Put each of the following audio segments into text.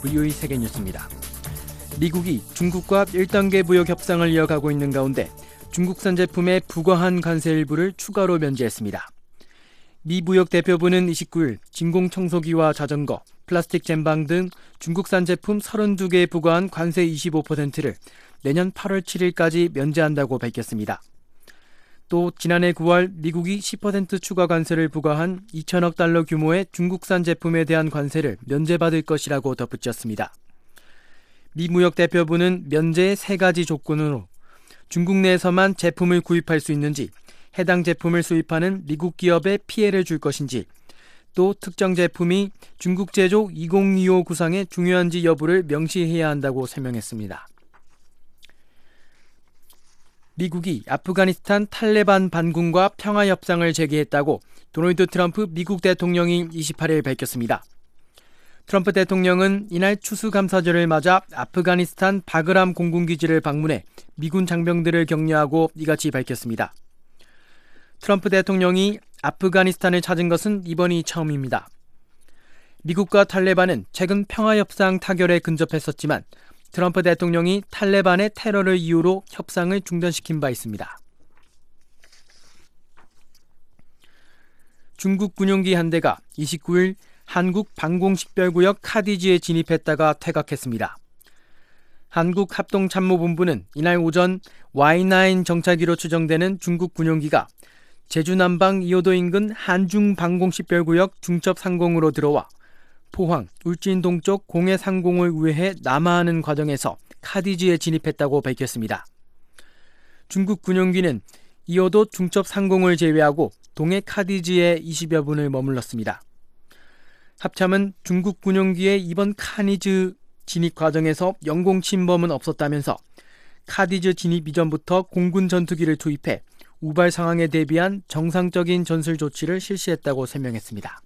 VOE 세계뉴스입니다. 미국이 중국과 1단계 무역 협상을 이어가고 있는 가운데 중국산 제품의 부과한 관세 일부를 추가로 면제했습니다. 미 무역대표부는 29일 진공청소기와 자전거, 플라스틱 잼방 등 중국산 제품 32개에 부과한 관세 25%를 내년 8월 7일까지 면제한다고 밝혔습니다. 또 지난해 9월 미국이 10% 추가 관세를 부과한 2천억 달러 규모의 중국산 제품에 대한 관세를 면제받을 것이라고 덧붙였습니다. 미 무역대표부는 면제의 3가지 조건으로 중국 내에서만 제품을 구입할 수 있는지, 해당 제품을 수입하는 미국 기업에 피해를 줄 것인지, 또 특정 제품이 중국 제조 2025 구상에 중요한지 여부를 명시해야 한다고 설명했습니다. 미국이 아프가니스탄 탈레반 반군과 평화협상을 재개했다고 도널드 트럼프 미국 대통령이 28일 밝혔습니다. 트럼프 대통령은 이날 추수감사절을 맞아 아프가니스탄 바그람 공군기지를 방문해 미군 장병들을 격려하고 이같이 밝혔습니다. 트럼프 대통령이 아프가니스탄을 찾은 것은 이번이 처음입니다. 미국과 탈레반은 최근 평화협상 타결에 근접했었지만 트럼프 대통령이 탈레반의 테러를 이유로 협상을 중단시킨 바 있습니다. 중국 군용기 한 대가 29일 한국 방공식별구역 카디지에 진입했다가 퇴각했습니다. 한국합동참모본부는 이날 오전 Y9 정찰기로 추정되는 중국 군용기가 제주 남방 이호도 인근 한중 방공식별구역 중첩 상공으로 들어와 포항, 울진 동쪽 공해 상공을 우회해 남하하는 과정에서 카디지에 진입했다고 밝혔습니다. 중국 군용기는 이호도 중첩 상공을 제외하고 동해 카디지에 20여 분을 머물렀습니다. 합참은 중국 군용기의 이번 카디지 진입 과정에서 영공 침범은 없었다면서 카디지 진입 이전부터 공군 전투기를 투입해 우발 상황에 대비한 정상적인 전술 조치를 실시했다고 설명했습니다.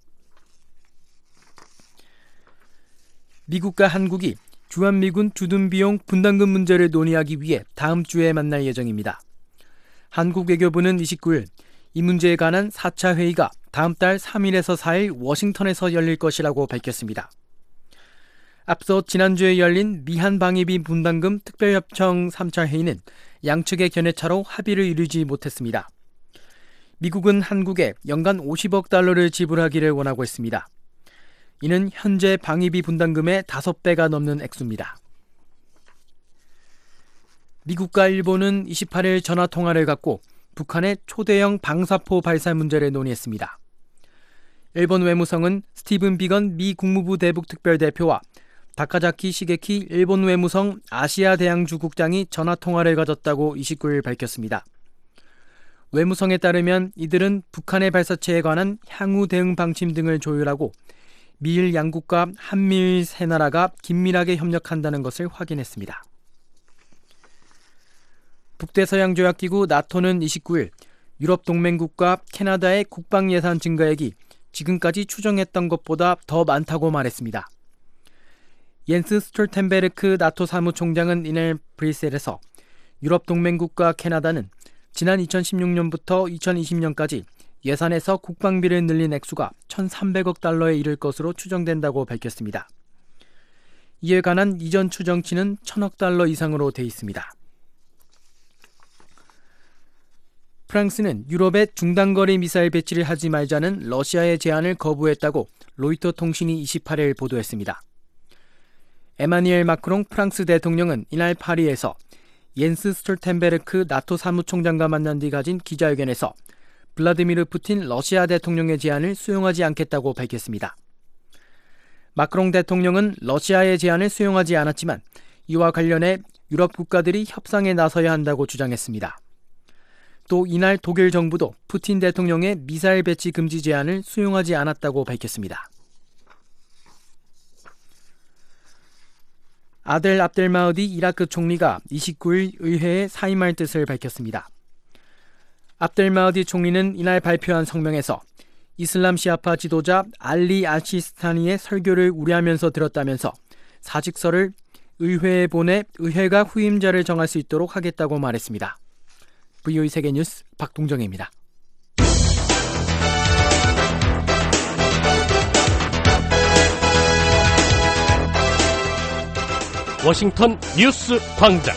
미국과 한국이 주한미군 주둔비용 분담금 문제를 논의하기 위해 다음 주에 만날 예정입니다. 한국 외교부는 29일 이 문제에 관한 4차 회의가 다음 달 3일에서 4일 워싱턴에서 열릴 것이라고 밝혔습니다. 앞서 지난주에 열린 미한방위비 분담금 특별협정 3차 회의는 양측의 견해차로 합의를 이루지 못했습니다. 미국은 한국에 연간 50억 달러를 지불하기를 원하고 있습니다. 이는 현재 방위비 분담금의 5배가 넘는 액수입니다. 미국과 일본은 28일 전화통화를 갖고 북한의 초대형 방사포 발사 문제를 논의했습니다. 일본 외무성은 스티븐 비건 미 국무부 대북 특별대표와 다카자키 시게키 일본 외무성 아시아 대양주 국장이 전화통화를 가졌다고 29일 밝혔습니다. 외무성에 따르면 이들은 북한의 발사체에 관한 향후 대응 방침 등을 조율하고 미일 양국과 한미일 세 나라가 긴밀하게 협력한다는 것을 확인했습니다. 북대서양조약기구 나토는 29일 유럽 동맹국과 캐나다의 국방 예산 증가액이 지금까지 추정했던 것보다 더 많다고 말했습니다. 옌스 스톨텐베르크 나토 사무총장은 이날 브뤼셀에서 유럽 동맹국과 캐나다는 지난 2016년부터 2020년까지 예산에서 국방비를 늘린 액수가 1,300억 달러에 이를 것으로 추정된다고 밝혔습니다. 이에 관한 이전 추정치는 1,000억 달러 이상으로 돼 있습니다. 프랑스는 유럽에 중단거리 미사일 배치를 하지 말자는 러시아의 제안을 거부했다고 로이터 통신이 28일 보도했습니다. 에마뉘엘 마크롱 프랑스 대통령은 이날 파리에서 옌스 스톨텐베르크 나토 사무총장과 만난 뒤 가진 기자회견에서 블라디미르 푸틴 러시아 대통령의 제안을 수용하지 않겠다고 밝혔습니다. 마크롱 대통령은 러시아의 제안을 수용하지 않았지만 이와 관련해 유럽 국가들이 협상에 나서야 한다고 주장했습니다. 또 이날 독일 정부도 푸틴 대통령의 미사일 배치 금지 제안을 수용하지 않았다고 밝혔습니다. 아델 압델마흐디 이라크 총리가 29일 의회에 사임할 뜻을 밝혔습니다. 압델마흐디 총리는 이날 발표한 성명에서 이슬람 시아파 지도자 알리 알시스타니의 설교를 우려하면서 들었다면서 사직서를 의회에 보내 의회가 후임자를 정할 수 있도록 하겠다고 말했습니다. VOE 세계뉴스 박동정입니다. 워싱턴 뉴스 광장.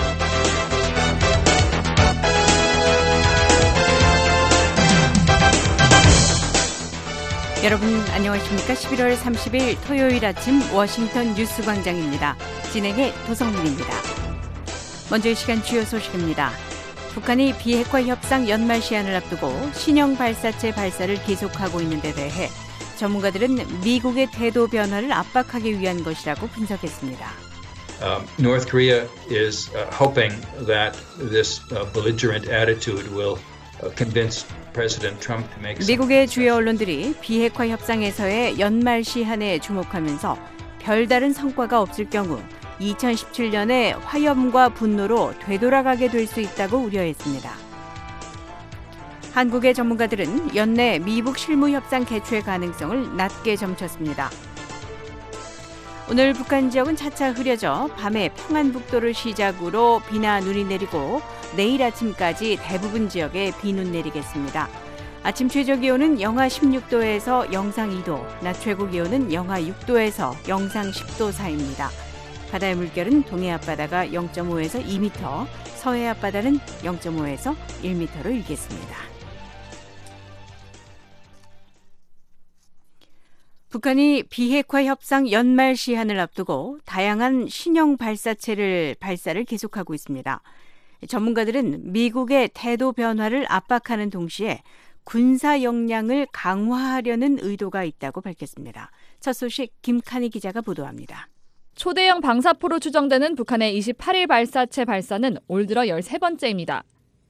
여러분 안녕하십니까? 11월 30일 토요일 아침 워싱턴 뉴스 광장입니다. 진행의 도성민입니다. 먼저 이 시간 주요 소식입니다. 북한이 비핵화 협상 연말 시한을 앞두고 신형 발사체 발사를 계속하고 있는 데 대해 전문가들은 미국의 태도 변화를 압박하기 위한 것이라고 분석했습니다. North Korea is hoping that this belligerent attitude will convince President Trump to make some 미국의 주요 언론들이 비핵화 협상에서의 연말 시한에 주목하면서 별다른 성과가 없을 경우 2017년에 화염과 분노로 되돌아가게 될 수 있다고 우려했습니다. 한국의 전문가들은 연내 미북 실무협상 개최 가능성을 낮게 점쳤습니다. 오늘 북한 지역은 차차 흐려져 밤에 평안북도를 시작으로 비나 눈이 내리고 내일 아침까지 대부분 지역에 비눈 내리겠습니다. 아침 최저 기온은 영하 16도에서 영상 2도, 낮 최고 기온은 영하 6도에서 영상 10도 사이입니다. 바다의 물결은 동해 앞바다가 0.5에서 2m, 서해 앞바다는 0.5에서 1m로 일겠습니다. 북한이 비핵화 협상 연말 시한을 앞두고 다양한 신형 발사체를 발사를 계속하고 있습니다. 전문가들은 미국의 태도 변화를 압박하는 동시에 군사 역량을 강화하려는 의도가 있다고 밝혔습니다. 첫 소식 김칸희 기자가 보도합니다. 초대형 방사포로 추정되는 북한의 28일 발사체 발사는 올 들어 13번째입니다.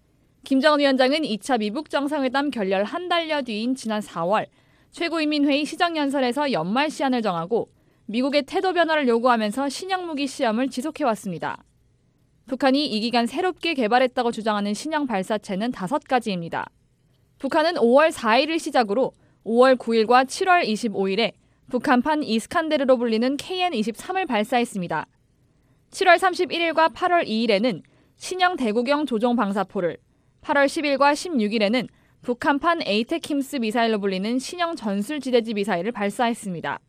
김정은 위원장은 2차 미북 정상회담 결렬 한 달여 뒤인 지난 4월 최고인민회의 시정연설에서 연말 시한을 정하고 미국의 태도 변화를 요구하면서 신형 무기 시험을 지속해왔습니다. 북한이 이 기간 새롭게 개발했다고 주장하는 신형 발사체는 5가지입니다. 북한은 5월 4일을 시작으로 5월 9일과 7월 25일에 북한판 이스칸데르로 불리는 KN-23을 발사했습니다. 7월 31일과 8월 2일에는 신형 대구경 조종 방사포를, 8월 10일과 16일에는 북한판 에이테킴스 미사일로 불리는 신형 전술지대지 미사일을 발사했습니다.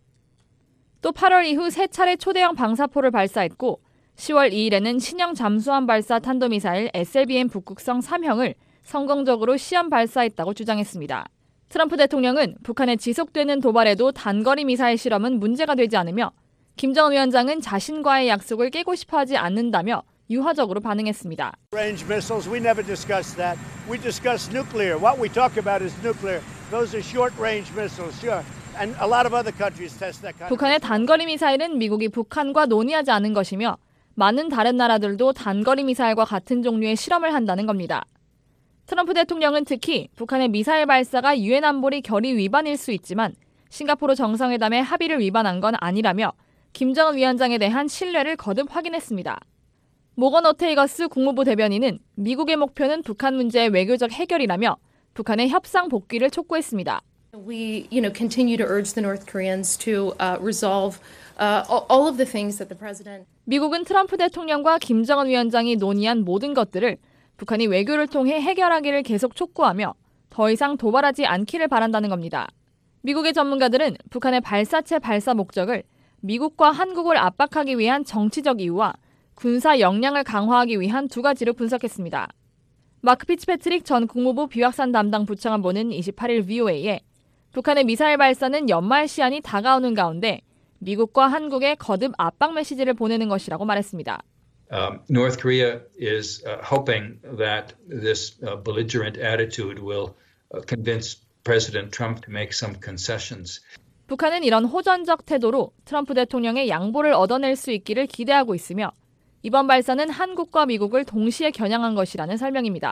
또 8월 이후 3차례 초대형 방사포를 발사했고 10월 2일에는 신형 잠수함 발사 탄도미사일 SLBM 북극성 3형을 성공적으로 시험 발사했다고 주장했습니다. 트럼프 대통령은 북한의 지속되는 도발에도 단거리 미사일 실험은 문제가 되지 않으며 김정은 위원장은 자신과의 약속을 깨고 싶어하지 않는다며 유화적으로 반응했습니다. Range missiles, we never discuss that. We discuss nuclear. What we talk about is nuclear. Those are short-range missiles, sure. And a lot of other countries test that kind of. 북한의 단거리 미사일은 미국이 북한과 논의하지 않은 것이며 많은 다른 나라들도 단거리 미사일과 같은 종류의 실험을 한다는 겁니다. 트럼프 대통령은 특히 북한의 미사일 발사가 유엔 안보리 결의 위반일 수 있지만 싱가포르 정상회담의 합의를 위반한 건 아니라며 김정은 위원장에 대한 신뢰를 거듭 확인했습니다. 모건 어테이거스 국무부 대변인은 미국의 목표는 북한 문제의 외교적 해결이라며 북한의 협상 복귀를 촉구했습니다. We, continue to urge the North Koreans to resolve all of the things that the president. 미국은 트럼프 대통령과 김정은 위원장이 논의한 모든 것들을 북한이 외교를 통해 해결하기를 계속 촉구하며 더 이상 도발하지 않기를 바란다는 겁니다. 미국의 전문가들은 북한의 발사체 발사 목적을 미국과 한국을 압박하기 위한 정치적 이유와 군사 역량을 강화하기 위한 2가지로 분석했습니다. 마크 피츠패트릭 전 국무부 비확산 담당 부차관보는 28일 VOA에 북한의 미사일 발사는 연말 시한이 다가오는 가운데 미국과 한국에 거듭 압박 메시지를 보내는 것이라고 말했습니다. North Korea is hoping that this belligerent attitude will convince President Trump to make some concessions. 북한은 이런 호전적 태도로 트럼프 대통령의 양보를 얻어낼 수 있기를 기대하고 있으며 이번 발사는 한국과 미국을 동시에 겨냥한 것이라는 설명입니다.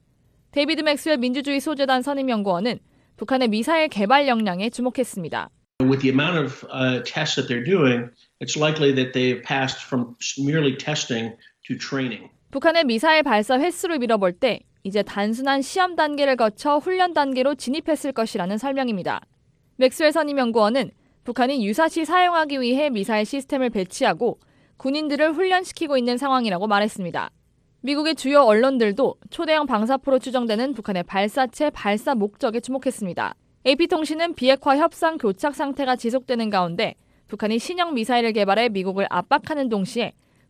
데이비드 맥스웰 민주주의 소재단 선임연구원은 북한의 미사일 개발 역량에 주목했습니다. With the amount of tests that they're doing, it's likely that they've passed from merely testing to training. 북한의 미사일 발사 횟수를 밀어볼 때 이제 단순한 시험 단계를 거쳐 훈련 단계로 진입했을 것이라는 설명입니다. 맥스웰 선임연구원은 북한이 유사시 사용하기 위해 미사일 시스템을 배치하고 군인들을 훈련시키고 있는 상황이라고 말했습니다. 미국의 주요 언론들도 초대형 방사포로 추정되는 북한의 발사체 발사 목적에 주목했습니다. AP통신은 비핵화 협상 교착 상태가 지속되는 가운데 북한이 신형 미사일을 개발해 미국을 압박하는 동시에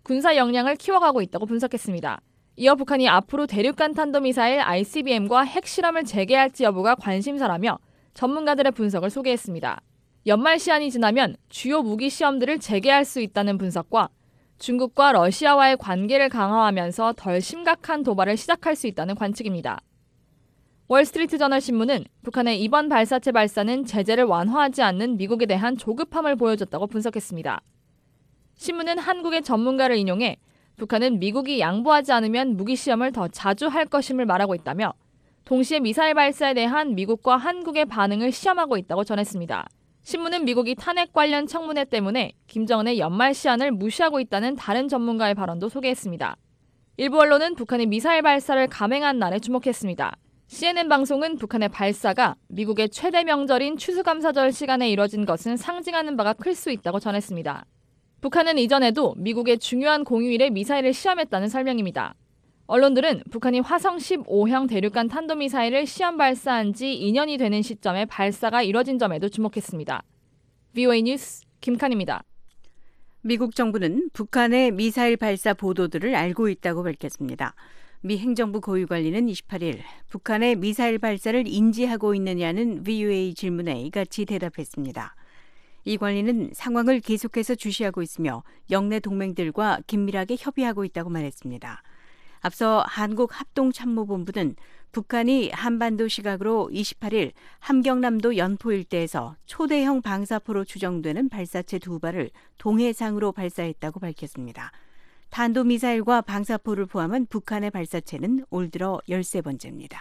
군사 역량을 키워가고 있다고 분석했습니다. 이어 북한이 앞으로 대륙간 탄도미사일 ICBM과 핵실험을 재개할지 여부가 관심사라며 전문가들의 분석을 소개했습니다. 연말 시한이 지나면 주요 무기 시험들을 재개할 수 있다는 분석과 중국과 러시아와의 관계를 강화하면서 덜 심각한 도발을 시작할 수 있다는 관측입니다. 월스트리트저널 신문은 북한의 이번 발사체 발사는 제재를 완화하지 않는 미국에 대한 조급함을 보여줬다고 분석했습니다. 신문은 한국의 전문가를 인용해 북한은 미국이 양보하지 않으면 무기 시험을 더 자주 할 것임을 말하고 있다며 동시에 미사일 발사에 대한 미국과 한국의 반응을 시험하고 있다고 전했습니다. 신문은 미국이 탄핵 관련 청문회 때문에 김정은의 연말 시한을 무시하고 있다는 다른 전문가의 발언도 소개했습니다. 일부 언론은 북한이 미사일 발사를 감행한 날에 주목했습니다. CNN 방송은 북한의 발사가 미국의 최대 명절인 추수감사절 시간에 이뤄진 것은 상징하는 바가 클 수 있다고 전했습니다. 북한은 이전에도 미국의 중요한 공휴일에 미사일을 시험했다는 설명입니다. 언론들은 북한이 화성 15형 대륙간 탄도미사일을 시험 발사한 지 2년이 되는 시점에 발사가 이뤄진 점에도 주목했습니다. VOA 뉴스 김칸입니다. 미국 정부는 북한의 미사일 발사 보도들을 알고 있다고 밝혔습니다. 미 행정부 고위관리는 28일 북한의 미사일 발사를 인지하고 있느냐는 VOA 질문에 이같이 대답했습니다. 이 관리는 상황을 계속해서 주시하고 있으며 영내 동맹들과 긴밀하게 협의하고 있다고 말했습니다. 앞서 한국합동참모본부는 북한이 한반도 시각으로 28일 함경남도 연포 일대에서 초대형 방사포로 추정되는 발사체 2발을 동해상으로 발사했다고 밝혔습니다. 탄도미사일과 방사포를 포함한 북한의 발사체는 올 들어 13번째입니다.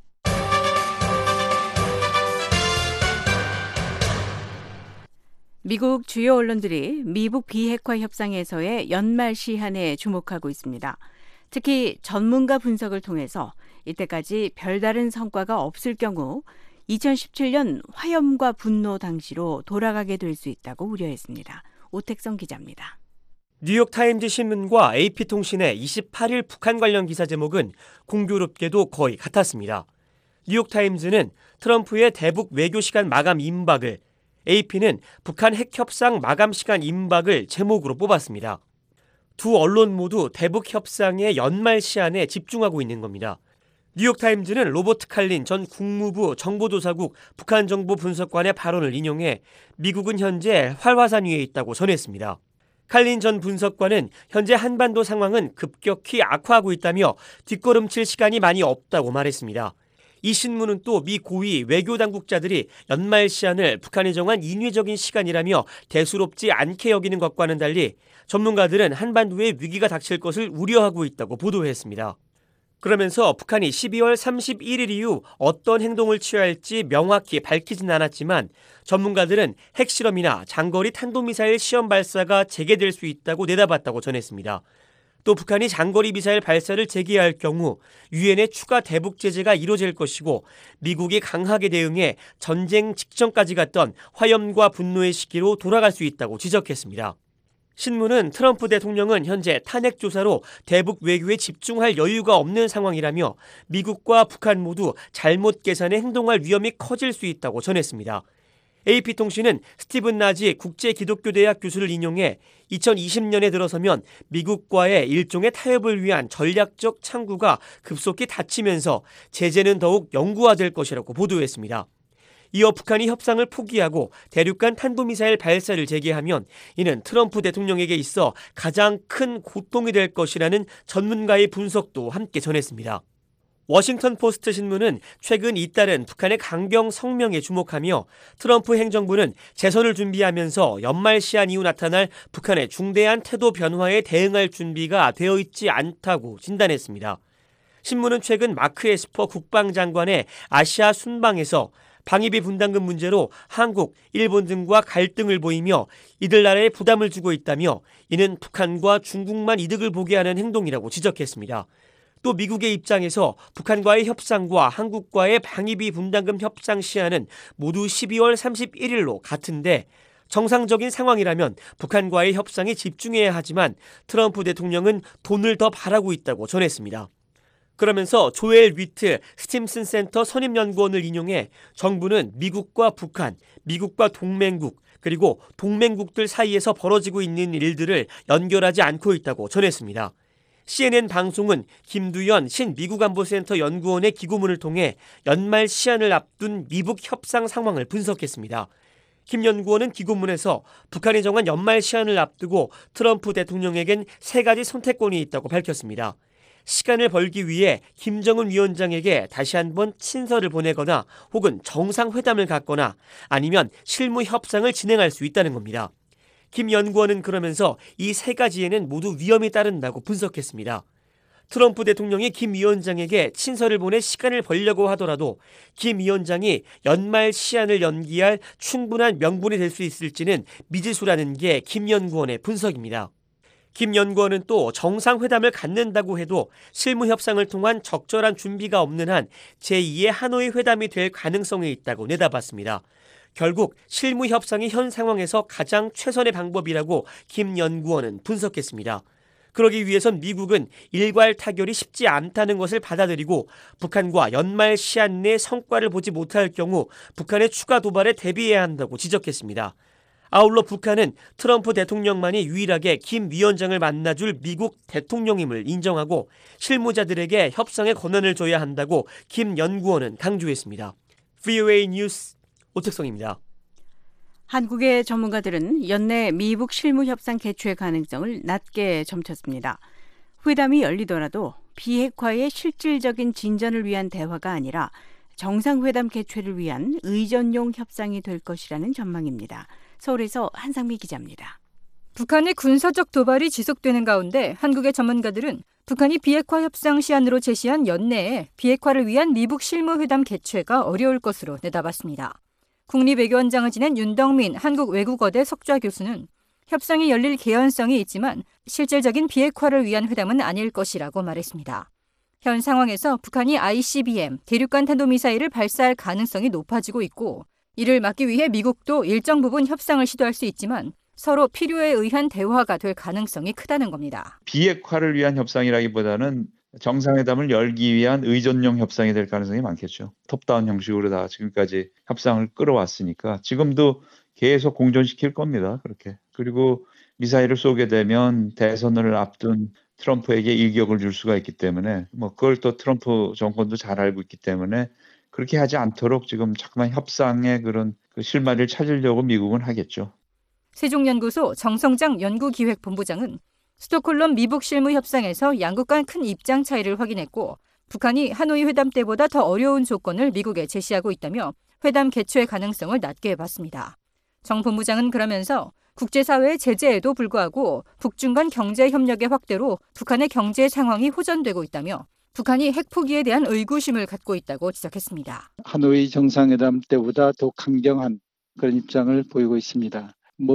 미국 주요 언론들이 미북 비핵화 협상에서의 연말 시한에 주목하고 있습니다. 특히 전문가 분석을 통해서 이때까지 별다른 성과가 없을 경우 2017년 화염과 분노 당시로 돌아가게 될 수 있다고 우려했습니다. 오택성 기자입니다. 뉴욕타임즈 신문과 AP통신의 28일 북한 관련 기사 제목은 공교롭게도 거의 같았습니다. 뉴욕타임즈는 트럼프의 대북 외교 시간 마감 임박을, AP는 북한 핵협상 마감 시간 임박을 제목으로 뽑았습니다. 두 언론 모두 대북 협상의 연말 시한에 집중하고 있는 겁니다. 뉴욕타임즈는 로버트 칼린 전 국무부 정보조사국 북한정보분석관의 발언을 인용해 미국은 현재 활화산 위에 있다고 전했습니다. 칼린 전 분석관은 현재 한반도 상황은 급격히 악화하고 있다며 뒷걸음칠 시간이 많이 없다고 말했습니다. 이 신문은 또 미 고위 외교당국자들이 연말 시한을 북한이 정한 인위적인 시간이라며 대수롭지 않게 여기는 것과는 달리 전문가들은 한반도에 위기가 닥칠 것을 우려하고 있다고 보도했습니다. 그러면서 북한이 12월 31일 이후 어떤 행동을 취할지 명확히 밝히진 않았지만 전문가들은 핵실험이나 장거리 탄도미사일 시험 발사가 재개될 수 있다고 내다봤다고 전했습니다. 또 북한이 장거리 미사일 발사를 재개할 경우 유엔의 추가 대북 제재가 이뤄질 것이고 미국이 강하게 대응해 전쟁 직전까지 갔던 화염과 분노의 시기로 돌아갈 수 있다고 지적했습니다. 신문은 트럼프 대통령은 현재 탄핵 조사로 대북 외교에 집중할 여유가 없는 상황이라며 미국과 북한 모두 잘못 계산해 행동할 위험이 커질 수 있다고 전했습니다. AP통신은 스티븐 나지 국제기독교대학 교수를 인용해 2020년에 들어서면 미국과의 일종의 타협을 위한 전략적 창구가 급속히 닫히면서 제재는 더욱 영구화될 것이라고 보도했습니다. 이어 북한이 협상을 포기하고 대륙간 탄도미사일 발사를 재개하면 이는 트럼프 대통령에게 있어 가장 큰 고통이 될 것이라는 전문가의 분석도 함께 전했습니다. 워싱턴 포스트 신문은 최근 잇따른 북한의 강경 성명에 주목하며 트럼프 행정부는 재선을 준비하면서 연말 시한 이후 나타날 북한의 중대한 태도 변화에 대응할 준비가 되어 있지 않다고 진단했습니다. 신문은 최근 마크 에스퍼 국방장관의 아시아 순방에서 방위비 분담금 문제로 한국, 일본 등과 갈등을 보이며 이들 나라에 부담을 주고 있다며 이는 북한과 중국만 이득을 보게 하는 행동이라고 지적했습니다. 또 미국의 입장에서 북한과의 협상과 한국과의 방위비 분담금 협상 시한은 모두 12월 31일로 같은데 정상적인 상황이라면 북한과의 협상에 집중해야 하지만 트럼프 대통령은 돈을 더 바라고 있다고 전했습니다. 그러면서 조엘 위트 스팀슨 센터 선임연구원을 인용해 정부는 미국과 북한, 미국과 동맹국, 그리고 동맹국들 사이에서 벌어지고 있는 일들을 연결하지 않고 있다고 전했습니다. CNN 방송은 김두연 신미국안보센터 연구원의 기고문을 통해 연말 시한을 앞둔 미북 협상 상황을 분석했습니다. 김 연구원은 기고문에서 북한이 정한 연말 시한을 앞두고 트럼프 대통령에겐 3가지 선택권이 있다고 밝혔습니다. 시간을 벌기 위해 김정은 위원장에게 다시 한번 친서를 보내거나 혹은 정상회담을 갖거나 아니면 실무 협상을 진행할 수 있다는 겁니다. 김 연구원은 그러면서 이 3가지에는 모두 위험이 따른다고 분석했습니다. 트럼프 대통령이 김 위원장에게 친서를 보내 시간을 벌려고 하더라도 김 위원장이 연말 시한을 연기할 충분한 명분이 될 수 있을지는 미지수라는 게 김 연구원의 분석입니다. 김 연구원은 또 정상회담을 갖는다고 해도 실무 협상을 통한 적절한 준비가 없는 한 제2의 하노이 회담이 될 가능성이 있다고 내다봤습니다. 결국 실무 협상이 현 상황에서 가장 최선의 방법이라고 김 연구원은 분석했습니다. 그러기 위해선 미국은 일괄 타결이 쉽지 않다는 것을 받아들이고 북한과 연말 시한 내 성과를 보지 못할 경우 북한의 추가 도발에 대비해야 한다고 지적했습니다. 아울러 북한은 트럼프 대통령만이 유일하게 김 위원장을 만나줄 미국 대통령임을 인정하고 실무자들에게 협상의 권한을 줘야 한다고 김 연구원은 강조했습니다. VOA 뉴스 오택성입니다. 한국의 전문가들은 연내 미북 실무협상 개최 가능성을 낮게 점쳤습니다. 회담이 열리더라도 비핵화의 실질적인 진전을 위한 대화가 아니라 정상회담 개최를 위한 의전용 협상이 될 것이라는 전망입니다. 서울에서 한상미 기자입니다. 북한의 군사적 도발이 지속되는 가운데 한국의 전문가들은 북한이 비핵화 협상 시한으로 제시한 연내에 비핵화를 위한 미북 실무회담 개최가 어려울 것으로 내다봤습니다. 국립외교원장을 지낸 윤덕민 한국외국어대 석좌 교수는 협상이 열릴 개연성이 있지만 실질적인 비핵화를 위한 회담은 아닐 것이라고 말했습니다. 현 상황에서 북한이 ICBM, 대륙간 탄도미사일을 발사할 가능성이 높아지고 있고 이를 막기 위해 미국도 일정 부분 협상을 시도할 수 있지만 서로 필요에 의한 대화가 될 가능성이 크다는 겁니다. 비핵화를 위한 협상이라기보다는 정상회담을 열기 위한 의전용 협상이 될 가능성이 많겠죠. 톱다운 형식으로 다 지금까지 협상을 끌어왔으니까 지금도 계속 공존시킬 겁니다. 그렇게. 그리고 미사일을 쏘게 되면 대선을 앞둔 트럼프에게 일격을 줄 수가 있기 때문에 그걸 또 트럼프 정권도 잘 알고 있기 때문에 그렇게 하지 않도록 지금 자꾸만 협상의 그런 실마리를 찾으려고 미국은 하겠죠. 세종연구소 정성장 연구기획본부장은 스톡홀름 미북 실무 협상에서 양국 간 큰 입장 차이를 확인했고 북한이 하노이 회담 때보다 더 어려운 조건을 미국에 제시하고 있다며 회담 개최 가능성을 낮게 봤습니다. 정 본부장은 그러면서 국제사회의 제재에도 불구하고 북중 간 경제 협력의 확대로 북한의 경제 상황이 호전되고 있다며 북한이 핵 포기에 대한 의구심을 갖고 있다고 지적했습니다. 하노이 정상회담 때보다 더 강경한 그런 입장을 보이고 있습니다.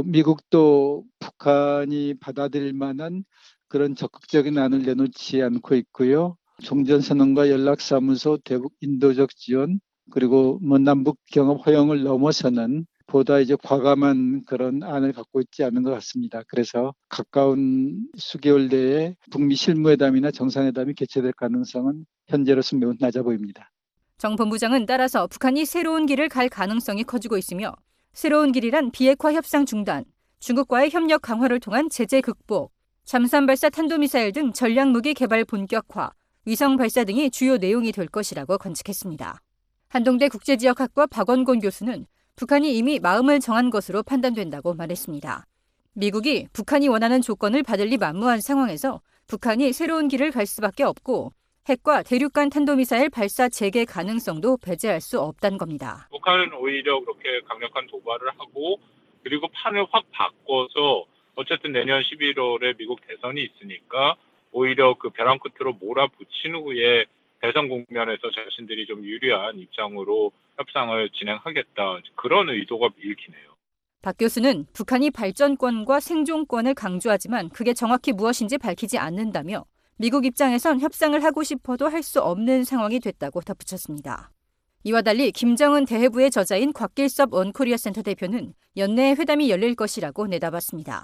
미국도 북한이 받아들일 만한 그런 적극적인 안을 내놓지 않고 있고요. 종전선언과 연락사무소, 대북 인도적 지원, 그리고 남북 경협 허용을 넘어서는 보다 이제 과감한 그런 안을 갖고 있지 않은 것 같습니다. 그래서 가까운 수개월 내에 북미 실무회담이나 정상회담이 개최될 가능성은 현재로서 매우 낮아 보입니다. 정 본부장은 따라서 북한이 새로운 길을 갈 가능성이 커지고 있으며 새로운 길이란 비핵화 협상 중단, 중국과의 협력 강화를 통한 제재 극복, 잠수함 발사 탄도미사일 등 전략무기 개발 본격화, 위성 발사 등이 주요 내용이 될 것이라고 관측했습니다. 한동대 국제지역학과 박원곤 교수는 북한이 이미 마음을 정한 것으로 판단된다고 말했습니다. 미국이 북한이 원하는 조건을 받을 리 만무한 상황에서 북한이 새로운 길을 갈 수밖에 없고 핵과 대륙간 탄도미사일 발사 재개 가능성도 배제할 수 없다는 겁니다. 북한은 오히려 그렇게 강력한 도발을 하고 그리고 판을 확 바꿔서 어쨌든 내년 11월에 미국 대선이 있으니까 오히려 그 벼랑 끝으로 몰아붙인 후에 대선 국면에서 자신들이 좀 유리한 입장으로 협상을 진행하겠다. 그런 의도가 읽히네요. 박 교수는 북한이 발전권과 생존권을 강조하지만 그게 정확히 무엇인지 밝히지 않는다며 미국 입장에선 협상을 하고 싶어도 할 수 없는 상황이 됐다고 덧붙였습니다. 이와 달리 김정은 대회부의 저자인 곽길섭 원코리아 센터 대표는 연내에 회담이 열릴 것이라고 내다봤습니다.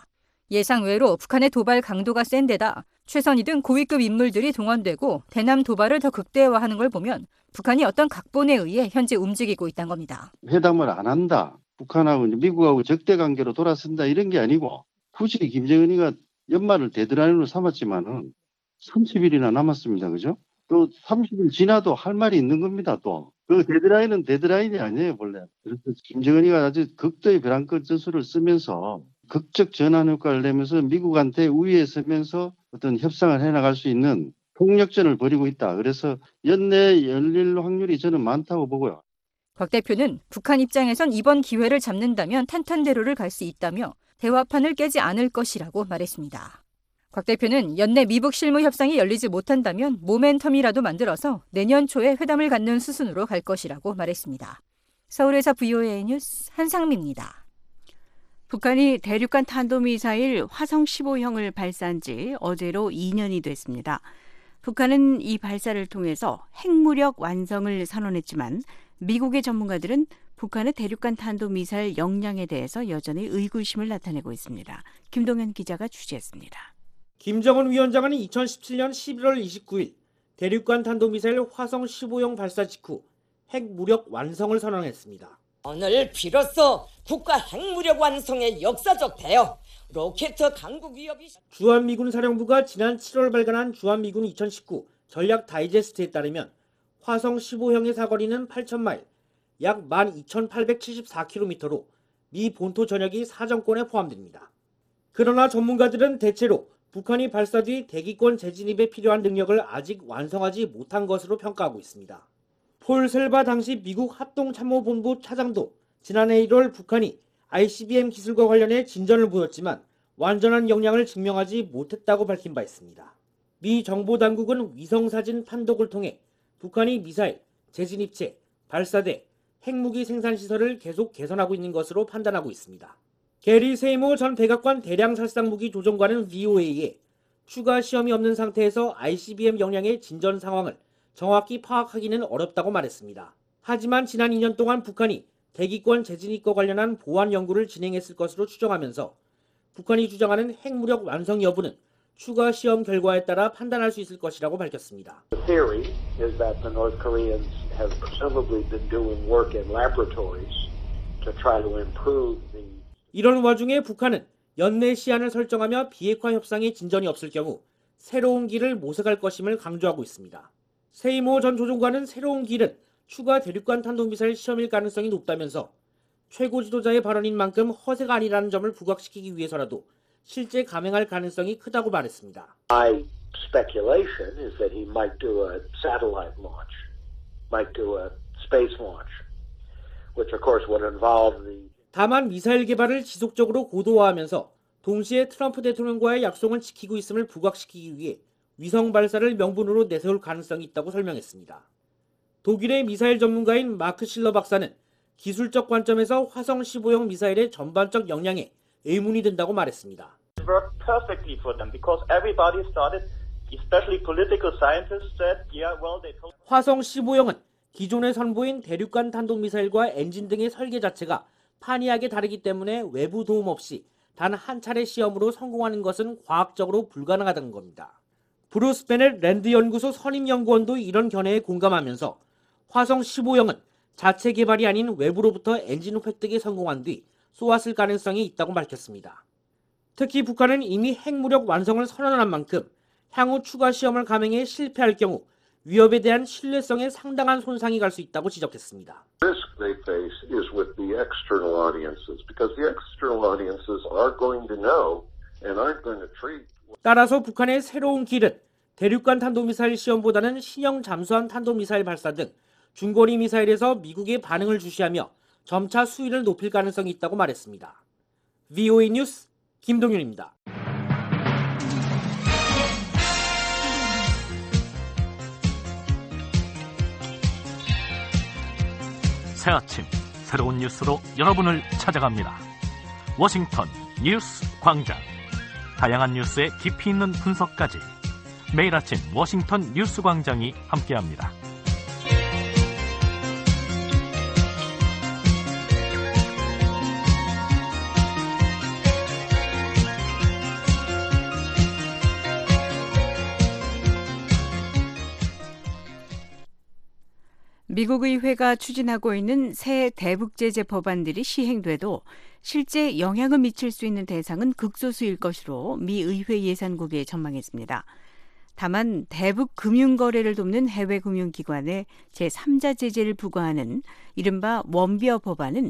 예상외로 북한의 도발 강도가 센 데다 최선희 등 고위급 인물들이 동원되고 대남 도발을 더 극대화하는 걸 보면 북한이 어떤 각본에 의해 현재 움직이고 있다는 겁니다. 회담을 안 한다. 북한하고 미국하고 적대 관계로 돌아선다 이런 게 아니고 굳이 김정은이가 연말을 데드라인으로 삼았지만은 30일이나 남았습니다. 그죠? 또 30일 지나도 할 말이 있는 겁니다. 또. 그 데드라인은 데드라인이 아니에요. 원래. 그래서 김정은이가 아주 극도의 벼랑끝 전술을 쓰면서 극적 전환 효과를 내면서 미국한테 우위에 서면서 어떤 협상을 해나갈 수 있는 폭력전을 벌이고 있다. 그래서 연내에 열릴 확률이 저는 많다고 보고요. 곽 대표는 북한 입장에선 이번 기회를 잡는다면 탄탄대로를 갈 수 있다며 대화판을 깨지 않을 것이라고 말했습니다. 곽 대표는 연내 미북 실무 협상이 열리지 못한다면 모멘텀이라도 만들어서 내년 초에 회담을 갖는 수순으로 갈 것이라고 말했습니다. 서울에서 VOA 뉴스 한상미입니다. 북한이 대륙간 탄도미사일 화성 15형을 발사한 지 어제로 2년이 됐습니다. 북한은 이 발사를 통해서 핵무력 완성을 선언했지만 미국의 전문가들은 북한의 대륙간 탄도미사일 역량에 대해서 여전히 의구심을 나타내고 있습니다. 김동현 기자가 취재했습니다. 김정은 위원장은 2017년 11월 29일 대륙간 탄도미사일 화성 15형 발사 직후 핵무력 완성을 선언했습니다. 오늘 비로소 국가 핵무력 완성의 역사적 대여 로켓 강국 위협이 주한미군 사령부가 지난 7월 발간한 주한미군 2019 전략 다이제스트에 따르면 화성 15형의 사거리는 8,000마일, 약 12,874km로 미 본토 전역이 사정권에 포함됩니다. 그러나 전문가들은 대체로 북한이 발사 뒤 대기권 재진입에 필요한 능력을 아직 완성하지 못한 것으로 평가하고 있습니다. 폴 셀바 당시 미국 합동참모본부 차장도 지난해 1월 북한이 ICBM 기술과 관련해 진전을 보였지만 완전한 역량을 증명하지 못했다고 밝힌 바 있습니다. 미 정보당국은 위성사진 판독을 통해 북한이 미사일, 재진입체, 발사대, 핵무기 생산시설을 계속 개선하고 있는 것으로 판단하고 있습니다. 게리 세이모 전 백악관 대량살상무기 조종관은 VOA에 추가 시험이 없는 상태에서 ICBM 역량의 진전 상황을 정확히 파악하기는 어렵다고 말했습니다. 하지만 지난 2년 동안 북한이 대기권 재진입과 관련한 보안 연구를 진행했을 것으로 추정하면서 북한이 주장하는 핵무력 완성 여부는 추가 시험 결과에 따라 판단할 수 있을 것이라고 밝혔습니다. The theory is that the North Koreans have presumably been doing work in laboratories to try to improve the. 이런 와중에 북한은 연내 시한을 설정하며 비핵화 협상에 진전이 없을 경우 새로운 길을 모색할 것임을 강조하고 있습니다. 세이모 전 조종관은 새로운 길은 추가 대륙간 탄도미사일 시험일 가능성이 높다면서 최고 지도자의 발언인 만큼 허세가 아니라는 점을 부각시키기 위해서라도 실제 감행할 가능성이 크다고 말했습니다. My speculation is that he might do a satellite launch, might do a space launch, which of course would involve the. 다만 미사일 개발을 지속적으로 고도화하면서 동시에 트럼프 대통령과의 약속을 지키고 있음을 부각시키기 위해 위성 발사를 명분으로 내세울 가능성이 있다고 설명했습니다. 독일의 미사일 전문가인 마크 실러 박사는 기술적 관점에서 화성 15형 미사일의 전반적 역량에 의문이 든다고 말했습니다. Worked perfectly for them because everybody started, especially political scientists said, yeah, well, they told. 화성 15형은 기존에 선보인 대륙간 탄도미사일과 엔진 등의 설계 자체가 판이하게 다르기 때문에 외부 도움 없이 단 한 차례 시험으로 성공하는 것은 과학적으로 불가능하다는 겁니다. 브루스 베넷 랜드 연구소 선임 연구원도 이런 견해에 공감하면서 화성 15형은 자체 개발이 아닌 외부로부터 엔진 획득에 성공한 뒤 쏘았을 가능성이 있다고 밝혔습니다. 특히 북한은 이미 핵무력 완성을 선언한 만큼 향후 추가 시험을 감행해 실패할 경우 위협에 대한 신뢰성에 상당한 손상이 갈 수 있다고 지적했습니다. risk they face is with the external audiences because the external audiences are going to know and aren't going to treat. 따라서 북한의 새로운 길은 대륙간 탄도미사일 시험보다는 신형 잠수함 탄도미사일 발사 등 중거리 미사일에서 미국의 반응을 주시하며 점차 수위를 높일 가능성이 있다고 말했습니다. VOA 뉴스 김동윤입니다. 새 아침 새로운 뉴스로 여러분을 찾아갑니다. 워싱턴 뉴스 광장. 다양한 뉴스의 깊이 있는 분석까지 매일 아침 워싱턴 뉴스 광장이 함께합니다. 미국 의회가 추진하고 있는 새 대북 제재 법안들이 시행돼도 실제 영향을 미칠 수 있는 대상은 극소수일 것으로 미 의회 예산국이 전망했습니다. 다만 대북 금융거래를 돕는 해외 금융기관에 제3자 제재를 부과하는 이른바 원비어 법안은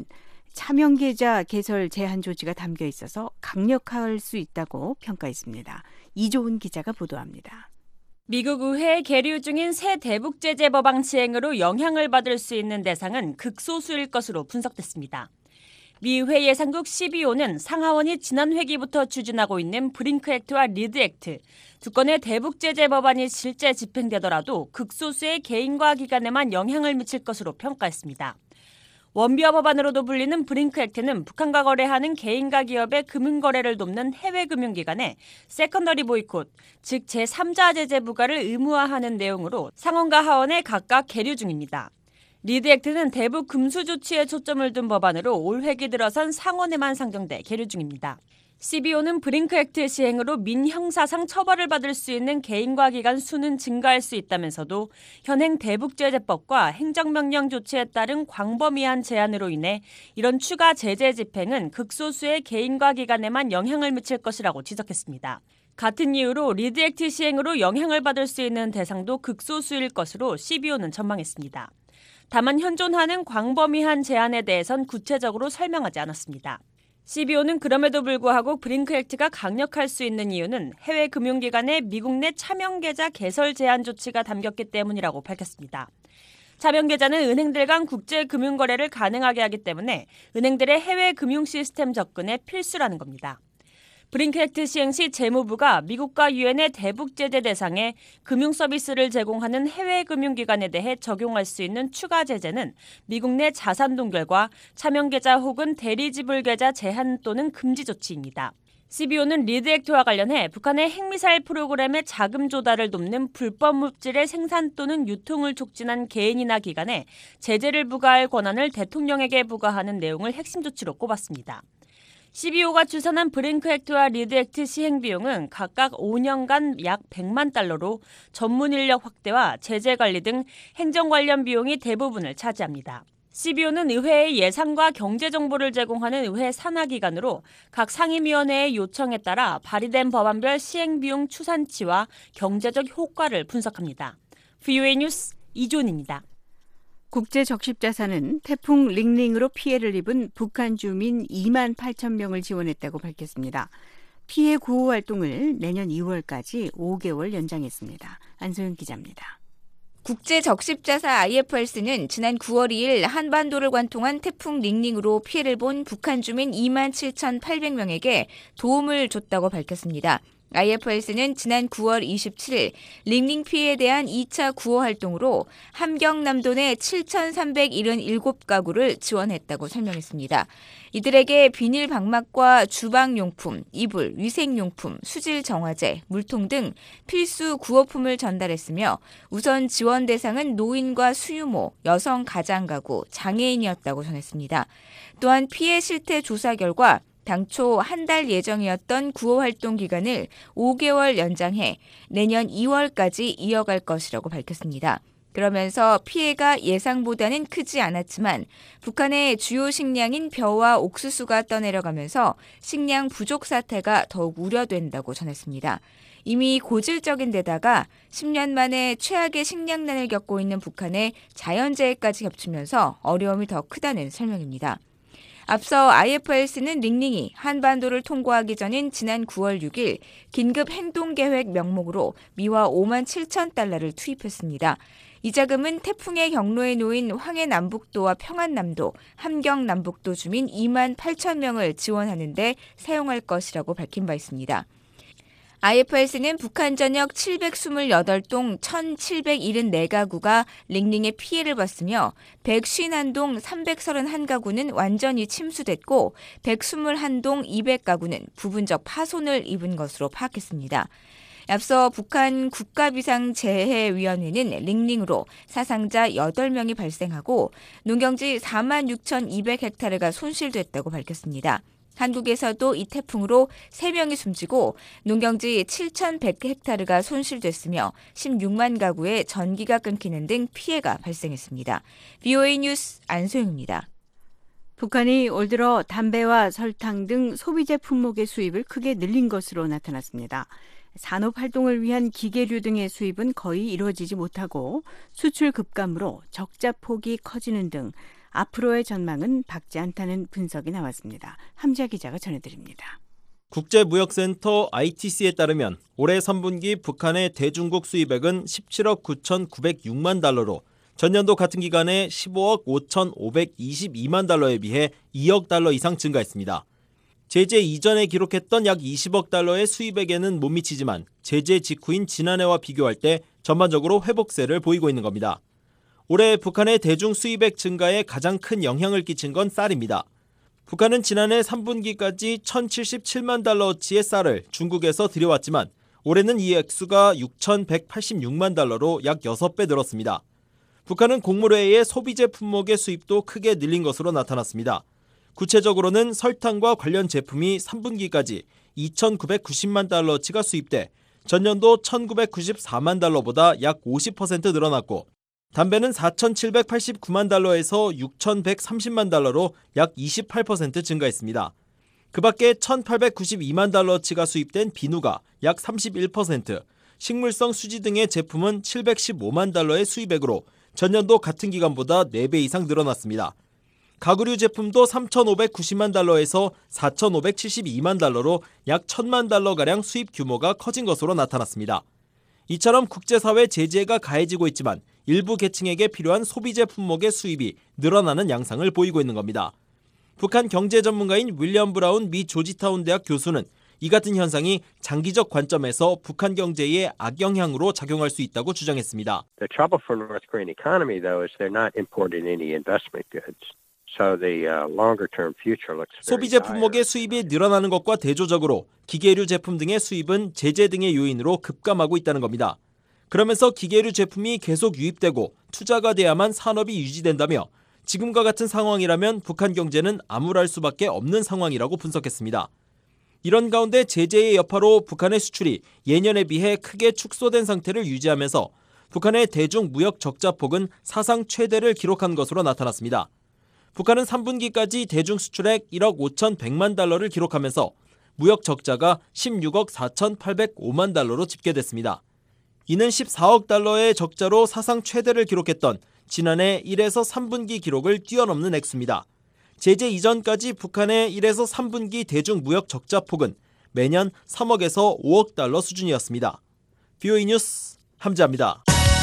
차명계좌 개설 제한 조치가 담겨 있어서 강력할 수 있다고 평가했습니다. 이조은 기자가 보도합니다. 미국 의회에 계류 중인 새 대북 제재 법안 시행으로 영향을 받을 수 있는 대상은 극소수일 것으로 분석됐습니다. 미 의회 예산국 12호는 상하원이 지난 회기부터 추진하고 있는 브링크 액트와 리드 액트, 두 건의 대북 제재 법안이 실제 집행되더라도 극소수의 개인과 기관에만 영향을 미칠 것으로 평가했습니다. 원비어 법안으로도 불리는 브링크 액트는 북한과 거래하는 개인과 기업의 금융거래를 돕는 해외 금융기관에 세컨더리 보이콧, 즉 제3자 제재 부과를 의무화하는 내용으로 상원과 하원에 각각 계류 중입니다. 리드 액트는 대북 금수 조치에 초점을 둔 법안으로 올 회기 들어선 상원에만 상정돼 계류 중입니다. CBO는 브링크 액트 시행으로 민형사상 처벌을 받을 수 있는 개인과 기관 수는 증가할 수 있다면서도 현행 대북제재법과 행정명령 조치에 따른 광범위한 제한으로 인해 이런 추가 제재 집행은 극소수의 개인과 기관에만 영향을 미칠 것이라고 지적했습니다. 같은 이유로 리드 액트 시행으로 영향을 받을 수 있는 대상도 극소수일 것으로 CBO는 전망했습니다. 다만 현존하는 광범위한 제한에 대해선 구체적으로 설명하지 않았습니다. CBO는 그럼에도 불구하고 브링크 액트가 강력할 수 있는 이유는 해외 금융기관의 미국 내 차명계좌 개설 제한 조치가 담겼기 때문이라고 밝혔습니다. 차명계좌는 은행들 간 국제 금융거래를 가능하게 하기 때문에 은행들의 해외 금융 시스템 접근에 필수라는 겁니다. 브링크 액트 시행 시 재무부가 미국과 유엔의 대북 제재 대상에 금융 서비스를 제공하는 해외 금융기관에 대해 적용할 수 있는 추가 제재는 미국 내 자산 동결과 차명계좌 혹은 대리지불 계좌 제한 또는 금지 조치입니다. CBO는 리드 액트와 관련해 북한의 핵미사일 프로그램의 자금 조달을 돕는 불법 물질의 생산 또는 유통을 촉진한 개인이나 기관에 제재를 부과할 권한을 대통령에게 부과하는 내용을 핵심 조치로 꼽았습니다. CBO가 추산한 브링크 액트와 리드 액트 시행 비용은 각각 5년간 약 100만 달러로 전문 인력 확대와 제재 관리 등 행정 관련 비용이 대부분을 차지합니다. CBO는 의회에 예산과 경제 정보를 제공하는 의회 산하기관으로 각 상임위원회의 요청에 따라 발의된 법안별 시행 비용 추산치와 경제적 효과를 분석합니다. VOA 뉴스 이존입니다. 국제적십자사는 태풍 링링으로 피해를 입은 북한 주민 2만 8천 명을 지원했다고 밝혔습니다. 피해 구호 활동을 내년 2월까지 5개월 연장했습니다. 안소영 기자입니다. 국제적십자사 IFRC는 지난 9월 2일 한반도를 관통한 태풍 링링으로 피해를 본 북한 주민 2만 7,800명에게 도움을 줬다고 밝혔습니다. IFRC는 지난 9월 27일 링링 피해에 대한 2차 구호 활동으로 함경남도 내 7,377가구를 지원했다고 설명했습니다. 이들에게 비닐 방막과 주방용품, 이불, 위생용품, 수질 정화제, 물통 등 필수 구호품을 전달했으며 우선 지원 대상은 노인과 수유모, 여성 가장가구, 장애인이었다고 전했습니다. 또한 피해 실태 조사 결과 당초 한 달 예정이었던 구호 활동 기간을 5개월 연장해 내년 2월까지 이어갈 것이라고 밝혔습니다. 그러면서 피해가 예상보다는 크지 않았지만 북한의 주요 식량인 벼와 옥수수가 떠내려가면서 식량 부족 사태가 더욱 우려된다고 전했습니다. 이미 고질적인 데다가 10년 만에 최악의 식량난을 겪고 있는 북한의 자연재해까지 겹치면서 어려움이 더 크다는 설명입니다. 앞서 IFRC는 링링이 한반도를 통과하기 전인 지난 9월 6일 긴급 행동계획 명목으로 미화 5만 7천 달러를 투입했습니다. 이 자금은 태풍의 경로에 놓인 황해남북도와 평안남도, 함경남북도 주민 2만 8천 명을 지원하는 데 사용할 것이라고 밝힌 바 있습니다. IFRC는 북한 전역 728동 1,774가구가 링링의 피해를 봤으며 151동 331가구는 완전히 침수됐고 121동 200가구는 부분적 파손을 입은 것으로 파악했습니다. 앞서 북한 국가비상재해위원회는 링링으로 사상자 8명이 발생하고 농경지 46,200헥타르가 손실됐다고 밝혔습니다. 한국에서도 이 태풍으로 3명이 숨지고 농경지 7,100헥타르가 손실됐으며 16만 가구의 전기가 끊기는 등 피해가 발생했습니다. VOA 뉴스 안소영입니다. 북한이 올 들어 담배와 설탕 등 소비재 품목의 수입을 크게 늘린 것으로 나타났습니다. 산업 활동을 위한 기계류 등의 수입은 거의 이루어지지 못하고 수출 급감으로 적자 폭이 커지는 등 앞으로의 전망은 밝지 않다는 분석이 나왔습니다. 함지아 기자가 전해드립니다. 국제무역센터 ITC에 따르면 올해 3분기 북한의 대중국 수입액은 17억 9,906만 달러로 전년도 같은 기간에 15억 5,522만 달러에 비해 2억 달러 이상 증가했습니다. 제재 이전에 기록했던 약 20억 달러의 수입액에는 못 미치지만 제재 직후인 지난해와 비교할 때 전반적으로 회복세를 보이고 있는 겁니다. 올해 북한의 대중 수입액 증가에 가장 큰 영향을 끼친 건 쌀입니다. 북한은 지난해 3분기까지 1,077만 달러어치의 쌀을 중국에서 들여왔지만 올해는 이 액수가 6,186만 달러로 약 6배 늘었습니다. 북한은 곡물 외에 소비재 품목의 수입도 크게 늘린 것으로 나타났습니다. 구체적으로는 설탕과 관련 제품이 3분기까지 2,990만 달러어치가 수입돼 전년도 1,994만 달러보다 약 50% 늘어났고 담배는 4,789만 달러에서 6,130만 달러로 약 28% 증가했습니다. 그 밖에 1,892만 달러어치가 수입된 비누가 약 31%, 식물성 수지 등의 제품은 715만 달러의 수입액으로 전년도 같은 기간보다 4배 이상 늘어났습니다. 가구류 제품도 3,590만 달러에서 4,572만 달러로 약 1,000만 달러가량 수입 규모가 커진 것으로 나타났습니다. 이처럼 국제사회 제재가 가해지고 있지만 일부 계층에게 필요한 소비재 품목의 수입이 늘어나는 양상을 보이고 있는 겁니다. 북한 경제 전문가인 윌리엄 브라운 미 조지타운 대학 교수는 이 같은 현상이 장기적 관점에서 북한 경제에 악영향으로 작용할 수 있다고 주장했습니다. The trouble for North Korean economy, though, is they're not importing any investment goods. So the longer-term future looks very 소비재 품목의 수입이 늘어나는 것과 대조적으로 기계류 제품 등의 수입은 제재 등의 요인으로 급감하고 있다는 겁니다. 그러면서 기계류 제품이 계속 유입되고 투자가 돼야만 산업이 유지된다며 지금과 같은 상황이라면 북한 경제는 암울할 수밖에 없는 상황이라고 분석했습니다. 이런 가운데 제재의 여파로 북한의 수출이 예년에 비해 크게 축소된 상태를 유지하면서 북한의 대중 무역 적자 폭은 사상 최대를 기록한 것으로 나타났습니다. 북한은 3분기까지 대중 수출액 1억 5,100만 달러를 기록하면서 무역 적자가 16억 4,805만 달러로 집계됐습니다. 이는 14억 달러의 적자로 사상 최대를 기록했던 지난해 1에서 3분기 기록을 뛰어넘는 액수입니다. 제재 이전까지 북한의 1에서 3분기 대중 무역 적자 폭은 매년 3억에서 5억 달러 수준이었습니다. VOA 뉴스 함지아입니다.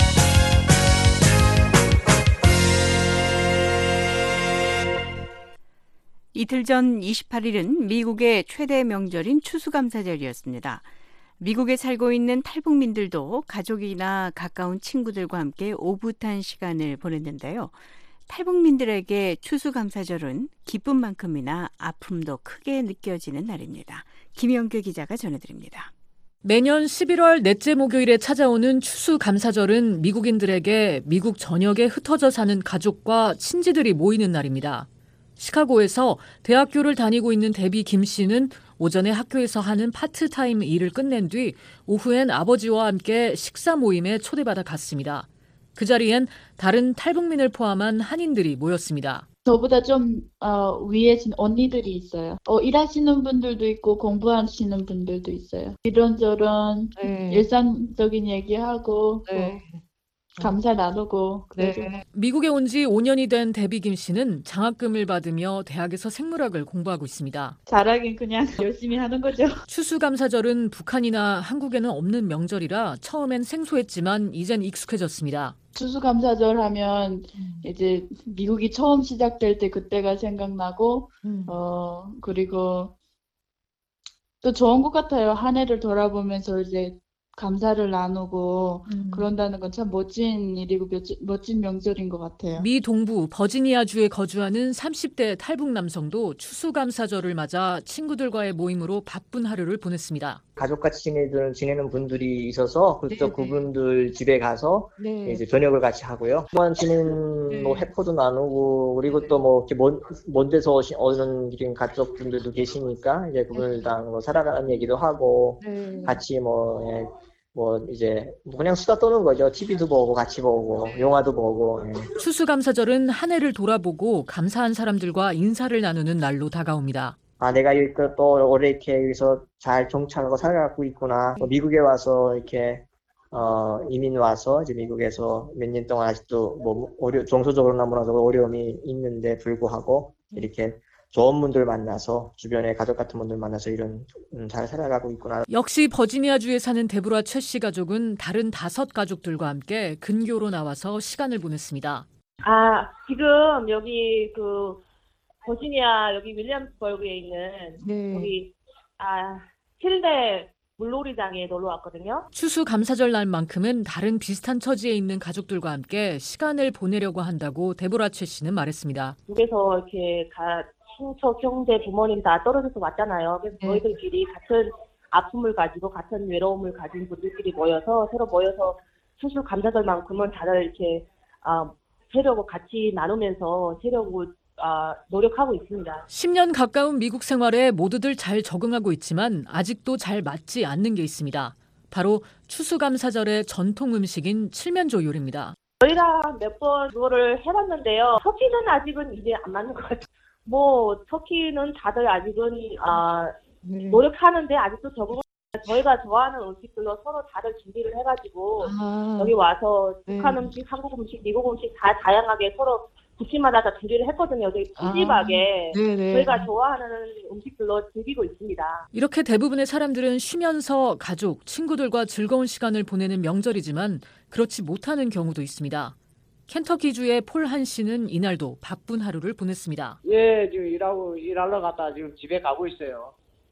이틀 전 28일은 미국의 최대 명절인 추수감사절이었습니다. 미국에 살고 있는 탈북민들도 가족이나 가까운 친구들과 함께 오붓한 시간을 보냈는데요. 탈북민들에게 추수감사절은 기쁨만큼이나 아픔도 크게 느껴지는 날입니다. 김영규 기자가 전해드립니다. 매년 11월 넷째 목요일에 찾아오는 추수감사절은 미국인들에게 미국 전역에 흩어져 사는 가족과 친지들이 모이는 날입니다. 시카고에서 대학교를 다니고 있는 데비 김 씨는 오전에 학교에서 하는 파트타임 일을 끝낸 뒤 오후엔 아버지와 함께 식사 모임에 초대받아 갔습니다. 그 자리엔 다른 탈북민을 포함한 한인들이 모였습니다. 저보다 좀 위에 언니들이 있어요. 일하시는 분들도 있고 공부하시는 분들도 있어요. 이런저런 일상적인 얘기하고 감사 나누고 그러죠. 미국에 온 지 5년이 된 데비 김 씨는 장학금을 받으며 대학에서 생물학을 공부하고 있습니다. 잘하긴 그냥 열심히 하는 거죠. 추수감사절은 북한이나 한국에는 없는 명절이라 처음엔 생소했지만 이젠 익숙해졌습니다. 추수감사절 하면 이제 미국이 처음 시작될 때 그때가 생각나고 그리고 또 좋은 것 같아요. 한 해를 돌아보면서 이제 감사를 나누고 그런다는 건 참 멋진 일이고 멋진 명절인 것 같아요. 미 동부 버지니아주에 거주하는 30대 탈북 남성도 추수감사절을 맞아 친구들과의 모임으로 바쁜 하루를 보냈습니다. 가족같이 지내는 분들이 있어서 그쪽 그분들 집에 가서 이제 저녁을 같이 하고요. 지내는 뭐 해포도 나누고 그리고 또 뭐 이렇게 먼 데서 오는 가족분들도 계시니까 이제 그분들랑 뭐 살아가는 얘기도 하고 같이 이제 그냥 수다 떠는 거죠. TV도 보고 같이 보고 영화도 보고. 추수감사절은 한 해를 돌아보고 감사한 사람들과 인사를 나누는 날로 다가옵니다. 내가 또 올해 이렇게 여기서 잘 정착하고 살아가고 있구나. 미국에 와서 이렇게 이민 와서 이제 미국에서 몇 년 동안 아직도 정서적으로나 문화적으로 어려움이 있는데 불구하고 이렇게 좋은 분들 만나서 주변에 가족 같은 분들 만나서 이런 잘 살아가고 있구나. 역시 버지니아주에 사는 데보라 최 씨 가족은 다른 5 가족들과 함께 근교로 나와서 시간을 보냈습니다. 지금 여기 버지니아 여기 윌리엄스버그에 있는 여기 힐대 물놀이장에 놀러 왔거든요. 추수감사절 날만큼은 다른 비슷한 처지에 있는 가족들과 함께 시간을 보내려고 한다고 데보라 최 씨는 말했습니다. 북에서 이렇게 친척, 형제, 부모님 다 떨어져서 왔잖아요. 그래서 저희들끼리 같은 아픔을 가지고 같은 외로움을 가진 분들끼리 서로 모여서 추수감사절만큼은 다들 이렇게 세력을 같이 나누면서 세력을 노력하고 있습니다. 10년 가까운 미국 생활에 모두들 잘 적응하고 있지만 아직도 잘 맞지 않는 게 있습니다. 바로 추수감사절의 전통 음식인 칠면조 요리입니다. 저희가 몇 번 그거를 해봤는데요. 터키는 아직은 이제 안 맞는 것 같아요. 터키는 다들 아직은 노력하는데 아직도 적응을 저희가 좋아하는 음식들로 서로 다들 준비를 해가지고 여기 와서 북한 음식, 한국 음식, 미국 음식 다 다양하게 서로 부치마다 다 준비를 했거든요. 되게 푸짐하게 저희가 좋아하는 음식들로 즐기고 있습니다. 이렇게 대부분의 사람들은 쉬면서 가족, 친구들과 즐거운 시간을 보내는 명절이지만 그렇지 못하는 경우도 있습니다. 켄터키주의 폴 한 씨는 이날도 바쁜 하루를 보냈습니다. 지금 일하러 갔다 지금 집에 가고 있어요.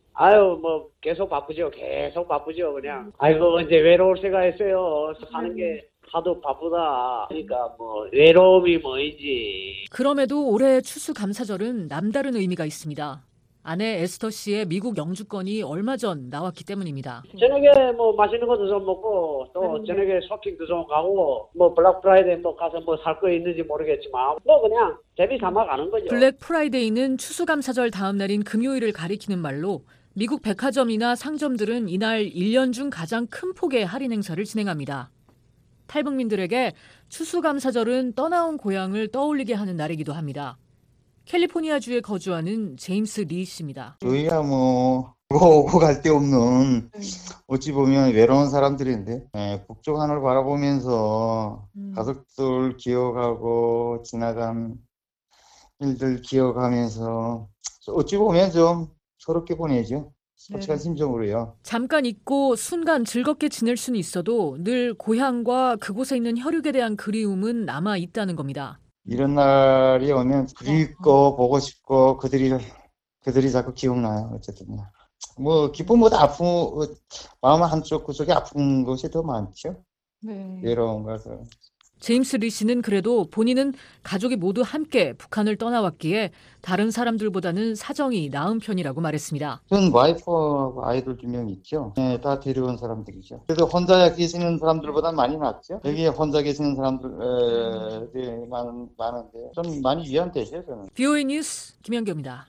계속 바쁘죠. 그냥. 이제 외로울 때가 있어요. 사는 게 하도 바쁘다. 그러니까 외로움이 뭐이지. 그럼에도 올해 추수감사절은 남다른 의미가 있습니다. 아내 에스터 씨의 미국 영주권이 얼마 전 나왔기 때문입니다. 저녁에 맛있는 것도 좀 먹고 또 저녁에 쇼핑도 좀 가고 블랙 프라이데이 가서 살 거 있는지 모르겠지만 그냥 재미 삼아 가는 거죠. 블랙 프라이데이는 추수감사절 다음 날인 금요일을 가리키는 말로 미국 백화점이나 상점들은 이날 1년 중 가장 큰 폭의 할인 행사를 진행합니다. 탈북민들에게 추수감사절은 떠나온 고향을 떠올리게 하는 날이기도 합니다. 캘리포니아주에 거주하는 제임스 리 씨입니다. 저희야 오고 갈 데 없는 어찌 보면 외로운 사람들인데 북쪽 하늘 바라보면서 가족들 기억하고 지나간 일들 기억하면서 어찌 보면 좀 서럽게 보내죠. 솔직한 심정으로요. 잠깐 잊고 순간 즐겁게 지낼 수는 있어도 늘 고향과 그곳에 있는 혈육에 대한 그리움은 남아 있다는 겁니다. 이런 날이 오면 그립고 보고 싶고 그들이 자꾸 기억나요. 어쨌든 기쁨보다 아픔, 마음 한쪽 그쪽에 아픈 것이 더 많죠. 외로운 것은. 제임스 리 씨는 그래도 본인은 가족이 모두 함께 북한을 떠나왔기에 다른 사람들보다는 사정이 나은 편이라고 말했습니다. 전 와이프하고 아이들 2명 있죠. 다 데려온 사람들이죠. 그래도 혼자 계시는 사람들보다 많이 낫죠. 여기에 혼자 계시는 사람들이 많은데 좀 많이 위안되죠. 저는. VOA 뉴스 김연경입니다.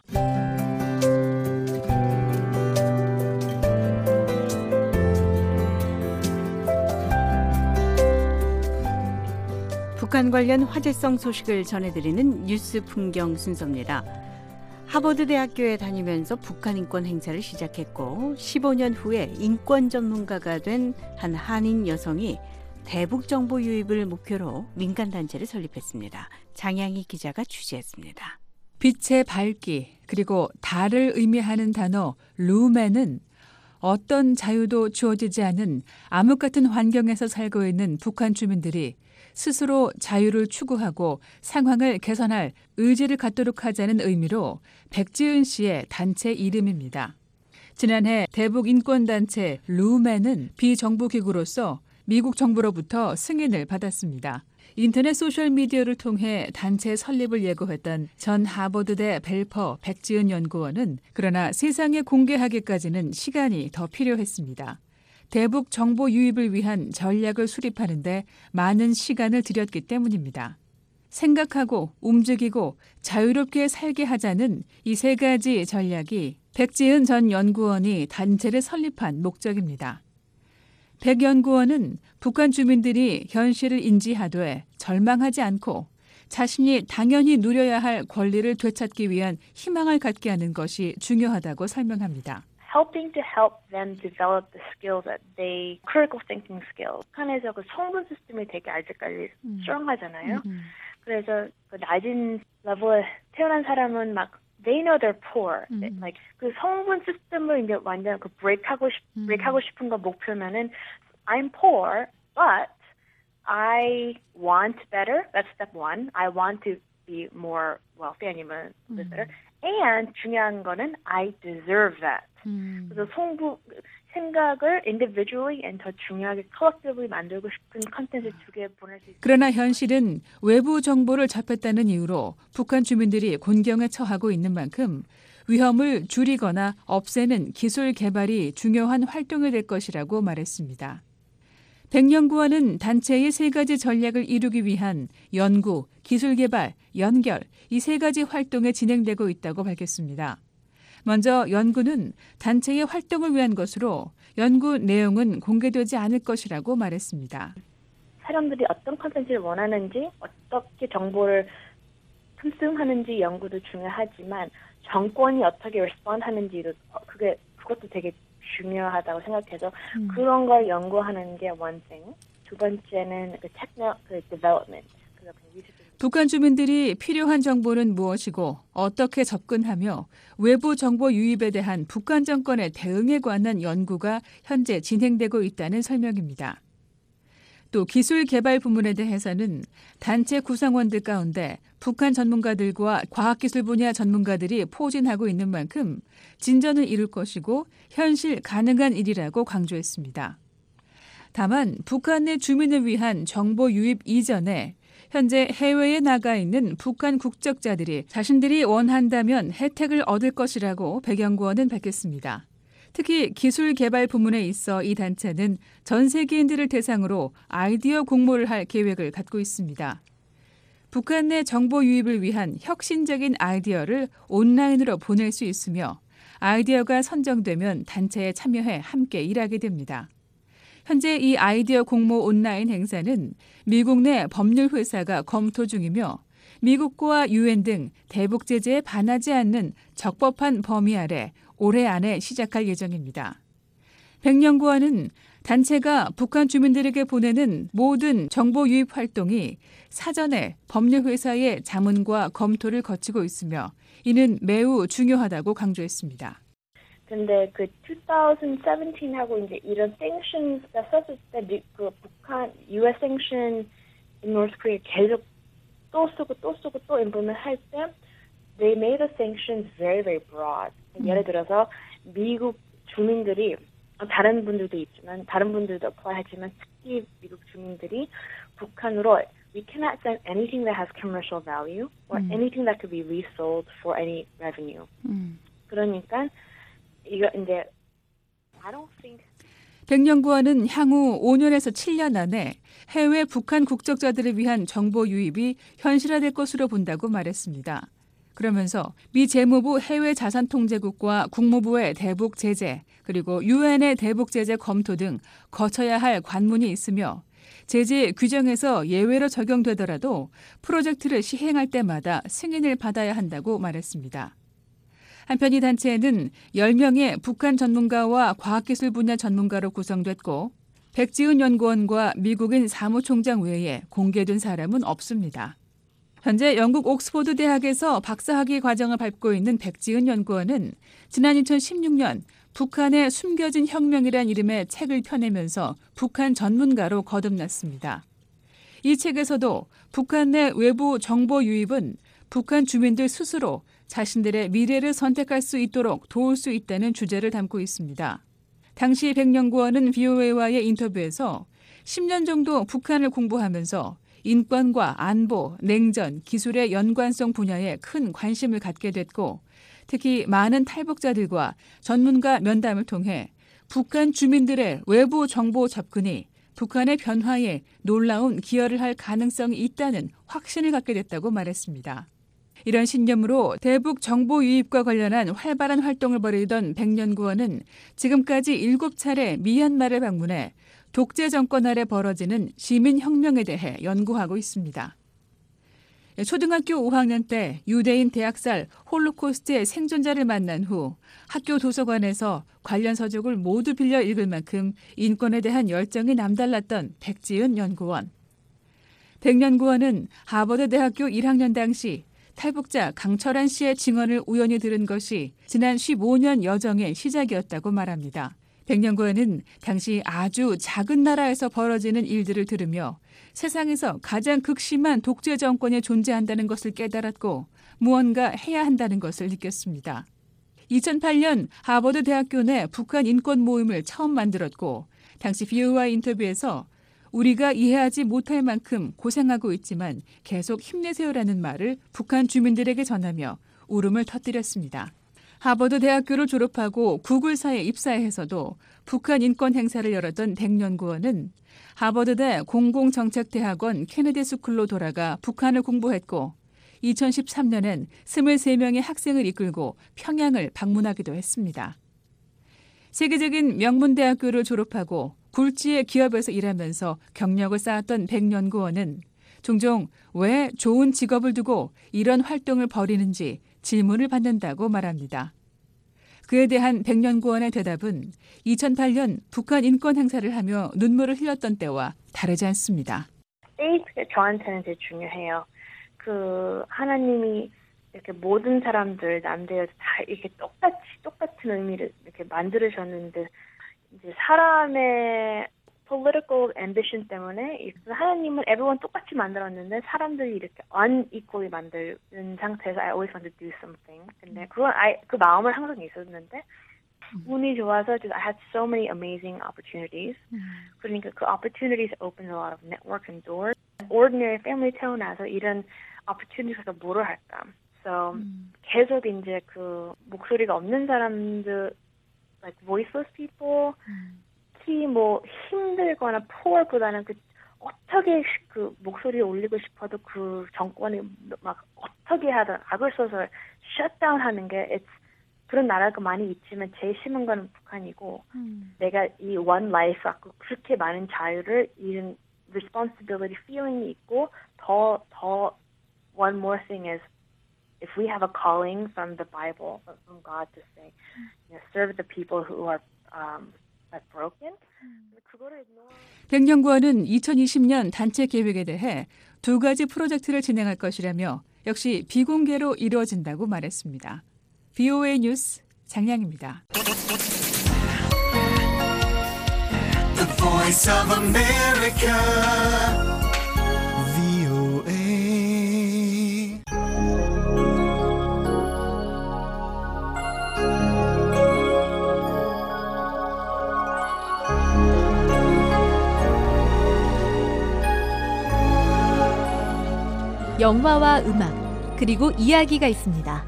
북한 관련 화제성 소식을 전해드리는 뉴스 풍경 순서입니다. 하버드 대학교에 다니면서 북한 인권 행사를 시작했고 15년 후에 인권 전문가가 된 한 한인 여성이 대북 정보 유입을 목표로 민간단체를 설립했습니다. 장양희 기자가 취재했습니다. 빛의 밝기 그리고 달을 의미하는 단어 루멘은 어떤 자유도 주어지지 않은 암흑 같은 환경에서 살고 있는 북한 주민들이 스스로 자유를 추구하고 상황을 개선할 의지를 갖도록 하자는 의미로 백지은 씨의 단체 이름입니다. 지난해 대북 인권단체 루멘은 비정부 기구로서 미국 정부로부터 승인을 받았습니다. 인터넷 소셜미디어를 통해 단체 설립을 예고했던 전 하버드대 벨퍼 백지은 연구원은 그러나 세상에 공개하기까지는 시간이 더 필요했습니다. 대북 정보 유입을 위한 전략을 수립하는데 많은 시간을 들였기 때문입니다. 생각하고 움직이고 자유롭게 살게 하자는 이 세 가지 전략이 백지은 전 연구원이 단체를 설립한 목적입니다. 백 연구원은 북한 주민들이 현실을 인지하되 절망하지 않고 자신이 당연히 누려야 할 권리를 되찾기 위한 희망을 갖게 하는 것이 중요하다고 설명합니다. Helping to help them develop the skills that they, critical thinking skills. 북한에서 그 성분 시스템이 되게 아직까지 strong하잖아요. 그래서 그 낮은 레벨에 태어난 사람은 막 they know they're poor. Like 그 성분 시스템을 이제 완전 그 break하고 싶은 거 목표면은 I'm poor, but I want better. That's step one. I want to be more wealthy 아니면 better. And 중요한 거는 I deserve that. 그래서 생각을 individually and 더 중요하게 collectively 만들고 싶은 컨텐츠 두 개 보낼 수 있어요. 그러나 현실은 외부 정보를 접했다는 이유로 북한 주민들이 곤경에 처하고 있는 만큼 위험을 줄이거나 없애는 기술 개발이 중요한 활동이 될 것이라고 말했습니다. 백연구원은 단체의 세 가지 전략을 이루기 위한 연구, 기술 개발, 연결 이 세 가지 활동에 진행되고 있다고 밝혔습니다. 먼저 연구는 단체의 활동을 위한 것으로 연구 내용은 공개되지 않을 것이라고 말했습니다. 사람들이 어떤 컨텐츠를 원하는지, 어떻게 정보를 탐색하는지 연구도 중요하지만 정권이 어떻게 respond하는지도 그것도 되게 중요하다고 생각해서 그런 걸 연구하는 게 one thing. 두 번째는 그 development. 북한 주민들이 필요한 정보는 무엇이고 어떻게 접근하며 외부 정보 유입에 대한 북한 정권의 대응에 관한 연구가 현재 진행되고 있다는 설명입니다. 또 기술 개발 부문에 대해서는 단체 구성원들 가운데 북한 전문가들과 과학기술 분야 전문가들이 포진하고 있는 만큼 진전을 이룰 것이고 현실 가능한 일이라고 강조했습니다. 다만 북한 내 주민을 위한 정보 유입 이전에 현재 해외에 나가 있는 북한 국적자들이 자신들이 원한다면 혜택을 얻을 것이라고 백연구원은 밝혔습니다. 특히 기술 개발 부문에 있어 이 단체는 전 세계인들을 대상으로 아이디어 공모를 할 계획을 갖고 있습니다. 북한 내 정보 유입을 위한 혁신적인 아이디어를 온라인으로 보낼 수 있으며 아이디어가 선정되면 단체에 참여해 함께 일하게 됩니다. 현재 이 아이디어 공모 온라인 행사는 미국 내 법률 회사가 검토 중이며 미국과 유엔 등 대북 제재에 반하지 않는 적법한 범위 아래 올해 안에 시작할 예정입니다. 백연구원은 단체가 북한 주민들에게 보내는 모든 정보 유입 활동이 사전에 법률 회사의 자문과 검토를 거치고 있으며 이는 매우 중요하다고 강조했습니다. 근데 그 2017하고 이제 이런 sanctions가 썼을 때 그 북한 US sanction in North Korea 계속 또 implement 할 때 they made the sanctions very very broad. 예를 들어서 미국 주민들이 다른 분들도 있지만 다른 분들도 apply 하지만 특히 미국 주민들이 북한으로 we cannot send anything that has commercial value or anything that could be resold for any revenue. 그러니까 이거 이제 I don't think 백연구원은 향후 5년에서 7년 안에 해외 북한 국적자들을 위한 정보 유입이 현실화될 것으로 본다고 말했습니다. 그러면서 미 재무부 해외자산통제국과 국무부의 대북 제재 그리고 유엔의 대북 제재 검토 등 거쳐야 할 관문이 있으며 제재 규정에서 예외로 적용되더라도 프로젝트를 시행할 때마다 승인을 받아야 한다고 말했습니다. 한편 이 단체에는 10명의 북한 전문가와 과학기술 분야 전문가로 구성됐고 백지은 연구원과 미국인 사무총장 외에 공개된 사람은 없습니다. 현재 영국 옥스퍼드 대학에서 박사학위 과정을 밟고 있는 백지은 연구원은 지난 2016년 북한의 숨겨진 혁명이란 이름의 책을 펴내면서 북한 전문가로 거듭났습니다. 이 책에서도 북한 내 외부 정보 유입은 북한 주민들 스스로 자신들의 미래를 선택할 수 있도록 도울 수 있다는 주제를 담고 있습니다. 당시 백연구원은 VOA와의 인터뷰에서 10년 정도 북한을 공부하면서 인권과 안보, 냉전, 기술의 연관성 분야에 큰 관심을 갖게 됐고 특히 많은 탈북자들과 전문가 면담을 통해 북한 주민들의 외부 정보 접근이 북한의 변화에 놀라운 기여를 할 가능성이 있다는 확신을 갖게 됐다고 말했습니다. 이런 신념으로 대북 정보 유입과 관련한 활발한 활동을 벌이던 백년구원은 지금까지 7차례 미얀마를 방문해 독재 정권 아래 벌어지는 시민혁명에 대해 연구하고 있습니다. 초등학교 5학년 때 유대인 대학살 홀로코스트의 생존자를 만난 후 학교 도서관에서 관련 서적을 모두 빌려 읽을 만큼 인권에 대한 열정이 남달랐던 백지은 연구원. 백년구원은 하버드 대학교 1학년 당시 탈북자 강철한 씨의 증언을 우연히 들은 것이 지난 15년 여정의 시작이었다고 말합니다. 백년구원은 당시 아주 작은 나라에서 벌어지는 일들을 들으며 세상에서 가장 극심한 독재 정권이 존재한다는 것을 깨달았고 무언가 해야 한다는 것을 느꼈습니다. 2008년 하버드 대학교 내 북한 인권 모임을 처음 만들었고 당시 VOA 인터뷰에서 우리가 이해하지 못할 만큼 고생하고 있지만 계속 힘내세요라는 말을 북한 주민들에게 전하며 울음을 터뜨렸습니다. 하버드 대학교를 졸업하고 구글사에 입사해서도 북한 인권 행사를 열었던 백년구원은 하버드대 공공정책대학원 케네디 스쿨로 돌아가 북한을 공부했고 2013년엔 23명의 학생을 이끌고 평양을 방문하기도 했습니다. 세계적인 명문대학교를 졸업하고 굴지의 기업에서 일하면서 경력을 쌓았던 백년구원은 종종 왜 좋은 직업을 두고 이런 활동을 벌이는지 질문을 받는다고 말합니다. 그에 대한 백년구원의 대답은 2008년 북한 인권 행사를 하며 눈물을 흘렸던 때와 다르지 않습니다. 페이스가 저한테는 되게 중요해요. 하나님이 이렇게 모든 사람들, 남들 다 이렇게 똑같은 의미를 이렇게 만들으셨는데 이제 사람의 political ambition 때문에 하나님은 everyone 똑같이 만들었는데 사람들이 이렇게 unequally 만드는 상태에서 I always want to do something. 근데 그 마음을 항상 있었는데 운이 좋아서 I had so many amazing opportunities. 그러니까 그 opportunities opened a lot of networks and doors. Ordinary family 태어나서 이런 opportunity에서 뭐를 할까? So 계속 이제 그 목소리가 없는 사람들, like voiceless people. 특히 뭐 힘들거나 poor보다는 어떻게 그 목소리를 올리고 싶어도 그 정권이 막 어떻게 하든 악을 써서 shutdown 하는 게 그런 나라가 많이 있지만 제일 심한 건 북한이고 내가 이 one life 갖고 그렇게 많은 자유를 이런 responsibility feeling이 있고 더 one more thing is if we have a calling from the Bible from God to say serve the people who are 백년구원은 2020년 단체 계획에 대해 2가지 프로젝트를 진행할 것이라며 역시 비공개로 이루어진다고 말했습니다. VOA 뉴스 장량입니다. The Voice of America. 영화와 음악, 그리고 이야기가 있습니다.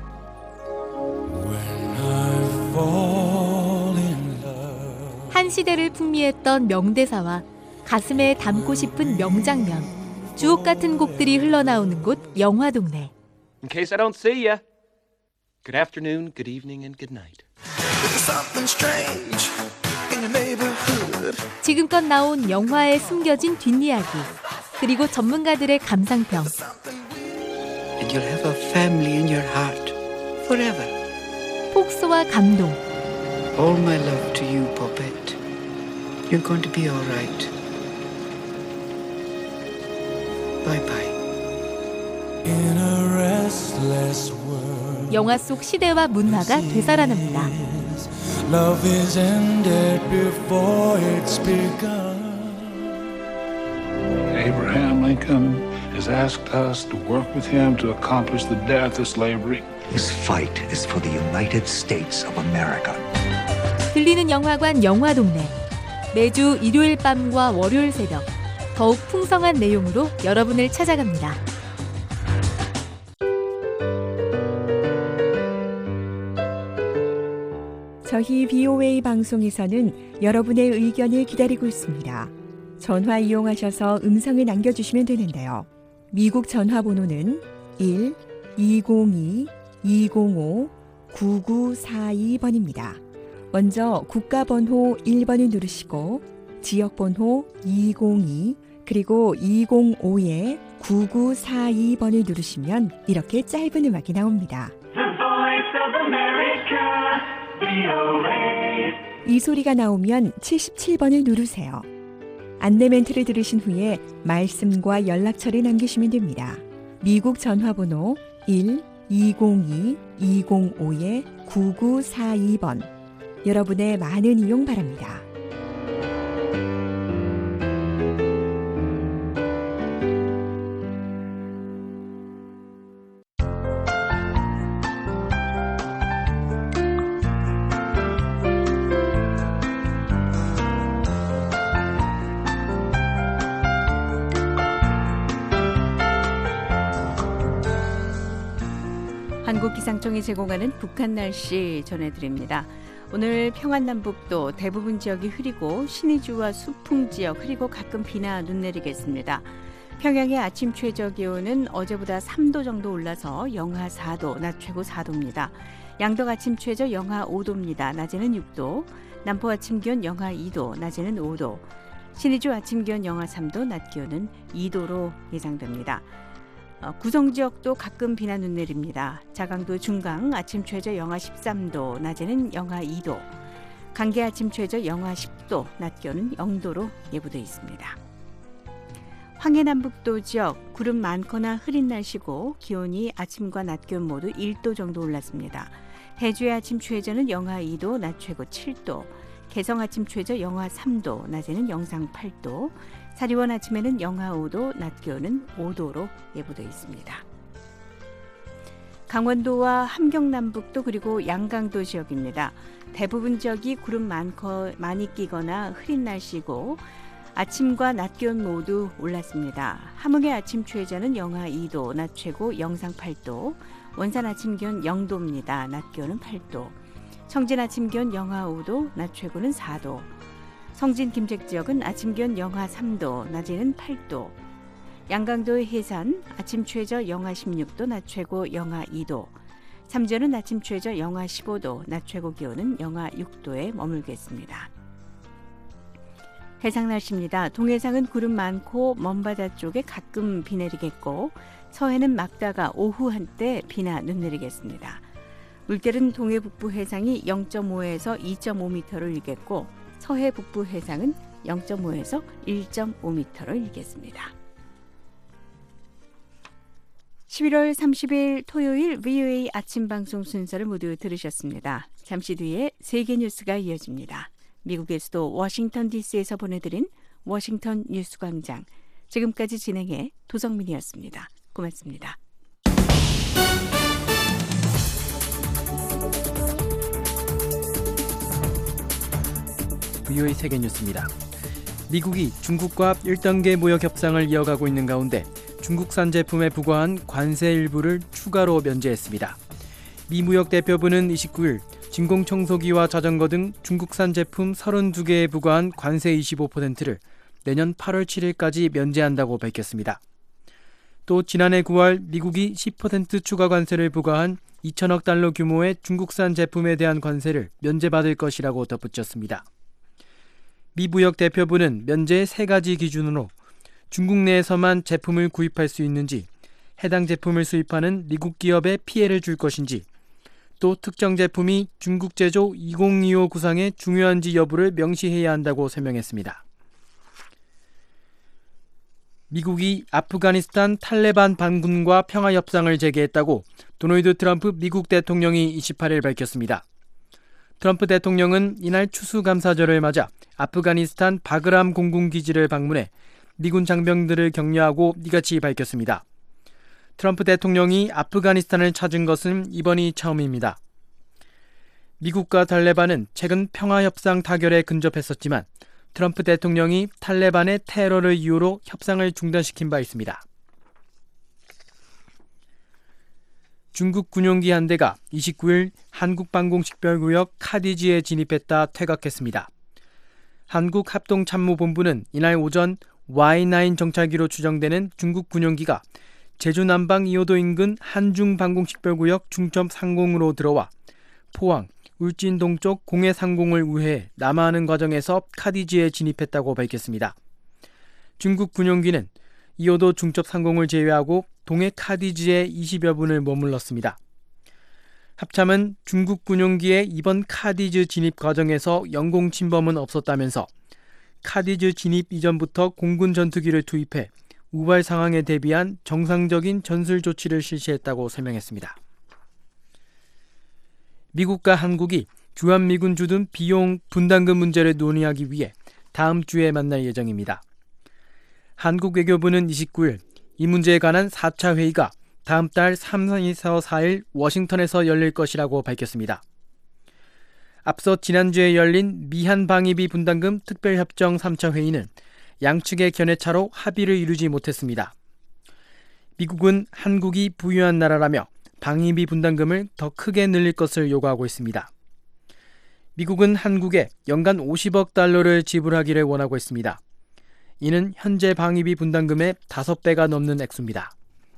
한 시대를 풍미했던 명대사와 가슴에 담고 싶은 명장면, 주옥 같은 곡들이 흘러나오는 곳 영화동네. In case I don't see you, good afternoon, good evening, and good night. 지금껏 나온 영화에 숨겨진 뒷이야기, 그리고 전문가들의 감상평. And you'll have a family in your heart forever. 폭소와 감동. All my love to you, Poppet. You're going to be all right. Bye-bye. In a restless world, 영화 속 시대와 문화가 되살아납니다. love is ended before it's begun. Abraham Lincoln has asked us to work with him to accomplish the death of slavery. This fight is for the United States of America. 들리는 영화관 영화동네. 매주 일요일 밤과 월요일 새벽 더욱 풍성한 내용으로 여러분을 찾아갑니다. 저희 BOA 방송에서는 여러분의 의견을 기다리고 있습니다. 전화 이용하셔서 음성을 남겨주시면 되는데요. 미국 전화번호는 1-202-205-9942번입니다. 먼저 국가번호 1번을 누르시고 지역번호 202 그리고 205-9942번을 누르시면 이렇게 짧은 음악이 나옵니다. 이 소리가 나오면 77번을 누르세요. 안내 멘트를 들으신 후에 말씀과 연락처를 남기시면 됩니다. 미국 전화번호 1-202-205-9942번. 여러분의 많은 이용 바랍니다. 한국기상청이 제공하는 북한 날씨 전해드립니다. 오늘 평안남북도 대부분 지역이 흐리고 신의주와 수풍 지역 흐리고 가끔 비나 눈 내리겠습니다. 평양의 아침 최저 기온은 어제보다 3도 정도 올라서 영하 4도, 낮 최고 4도입니다. 양덕 아침 최저 영하 5도입니다. 낮에는 6도. 남포 아침 기온 영하 2도, 낮에는 5도. 신의주 아침 기온 영하 3도, 낮 기온은 2도로 예상됩니다. 구성 지역도 가끔 비나 눈 내립니다. 자강도 중강 아침 최저 영하 13도, 낮에는 영하 2도. 강계 아침 최저 영하 10도, 낮 기온은 0도로 예보돼 있습니다. 황해남북도 지역 구름 많거나 흐린 날씨고 기온이 아침과 낮 기온 모두 1도 정도 올랐습니다. 해주의 아침 최저는 영하 2도, 낮 최고 7도. 개성 아침 최저 영하 3도, 낮에는 영상 8도. 사리원 아침에는 영하 5도, 낮 기온은 5도로 예보되어 있습니다. 강원도와 함경남북도 그리고 양강도 지역입니다. 대부분 지역이 구름 많이 끼거나 흐린 날씨고 아침과 낮 기온 모두 올랐습니다. 함흥의 아침 최저는 영하 2도, 낮 최고 영상 8도. 원산 아침 기온 0도입니다. 낮 기온은 8도. 청진 아침 기온 영하 5도, 낮 최고는 4도. 성진 김책 지역은 아침 기온 영하 3도, 낮에는 8도. 양강도의 해산 아침 최저 영하 16도, 낮 최고 영하 2도. 삼전은 아침 최저 영하 15도, 낮 최고 기온은 영하 6도에 머물겠습니다. 해상 날씨입니다. 동해상은 구름 많고 먼바다 쪽에 가끔 비 내리겠고 서해는 막다가 오후 한때 비나 눈 내리겠습니다. 물결은 동해 북부 해상이 0.5에서 2.5m를 일겠고 서해 북부 해상은 0.5에서 1.5m를 일겠습니다. 11월 30일 토요일 VOA 아침 방송 순서를 모두 들으셨습니다. 잠시 뒤에 세계 뉴스가 이어집니다. 미국의 수도 워싱턴 DC에서 보내드린 워싱턴 뉴스 광장. 지금까지 진행해 도성민이었습니다. 고맙습니다. VOA 세계 뉴스입니다. 미국이 중국과 1단계 무역 협상을 이어가고 있는 가운데 중국산 제품에 부과한 관세 일부를 추가로 면제했습니다. 미 무역 대표부는 29일 진공청소기와 자전거 등 중국산 제품 32개에 부과한 관세 25%를 내년 8월 7일까지 면제한다고 밝혔습니다. 또 지난해 9월 미국이 10% 추가 관세를 부과한 2천억 달러 규모의 중국산 제품에 대한 관세를 면제받을 것이라고 덧붙였습니다. 미 무역 대표부는 면제의 3가지 기준으로 중국 내에서만 제품을 구입할 수 있는지, 해당 제품을 수입하는 미국 기업에 피해를 줄 것인지, 또 특정 제품이 중국 제조 2025 구상에 중요한지 여부를 명시해야 한다고 설명했습니다. 미국이 아프가니스탄 탈레반 반군과 평화협상을 재개했다고 도널드 트럼프 미국 대통령이 28일 밝혔습니다. 트럼프 대통령은 이날 추수감사절을 맞아 아프가니스탄 바그람 공군기지를 방문해 미군 장병들을 격려하고 이같이 밝혔습니다. 트럼프 대통령이 아프가니스탄을 찾은 것은 이번이 처음입니다. 미국과 탈레반은 최근 평화협상 타결에 근접했었지만 트럼프 대통령이 탈레반의 테러를 이유로 협상을 중단시킨 바 있습니다. 중국 군용기 한 대가 29일 한국 방공식별구역 카디지에 진입했다 퇴각했습니다. 한국합동참모본부는 이날 오전 Y9 정찰기로 추정되는 중국 군용기가 제주 남방 2호도 인근 한중 방공식별구역 중점 상공으로 들어와 포항, 울진 동쪽 공해 상공을 우회해 남하하는 과정에서 카디지에 진입했다고 밝혔습니다. 중국 군용기는 2호도 중첩 상공을 제외하고 동해 카디지에 20여 분을 머물렀습니다. 합참은 중국 군용기의 이번 카디즈 진입 과정에서 영공 침범은 없었다면서 카디즈 진입 이전부터 공군 전투기를 투입해 우발 상황에 대비한 정상적인 전술 조치를 실시했다고 설명했습니다. 미국과 한국이 주한미군 주둔 비용 분담금 문제를 논의하기 위해 다음 주에 만날 예정입니다. 한국 외교부는 29일 이 문제에 관한 4차 회의가 다음 달 3에서 4일 워싱턴에서 열릴 것이라고 밝혔습니다. 앞서 지난주에 열린 미한 방위비 분담금 특별협정 3차 회의는 양측의 견해차로 합의를 이루지 못했습니다. 미국은 한국이 부유한 나라라며 방위비 분담금을 더 크게 늘릴 것을 요구하고 있습니다. 미국은 한국에 연간 50억 달러를 지불하기를 원하고 있습니다. 이는 현재 방위비 분담금의 5배가 넘는 액수입니다.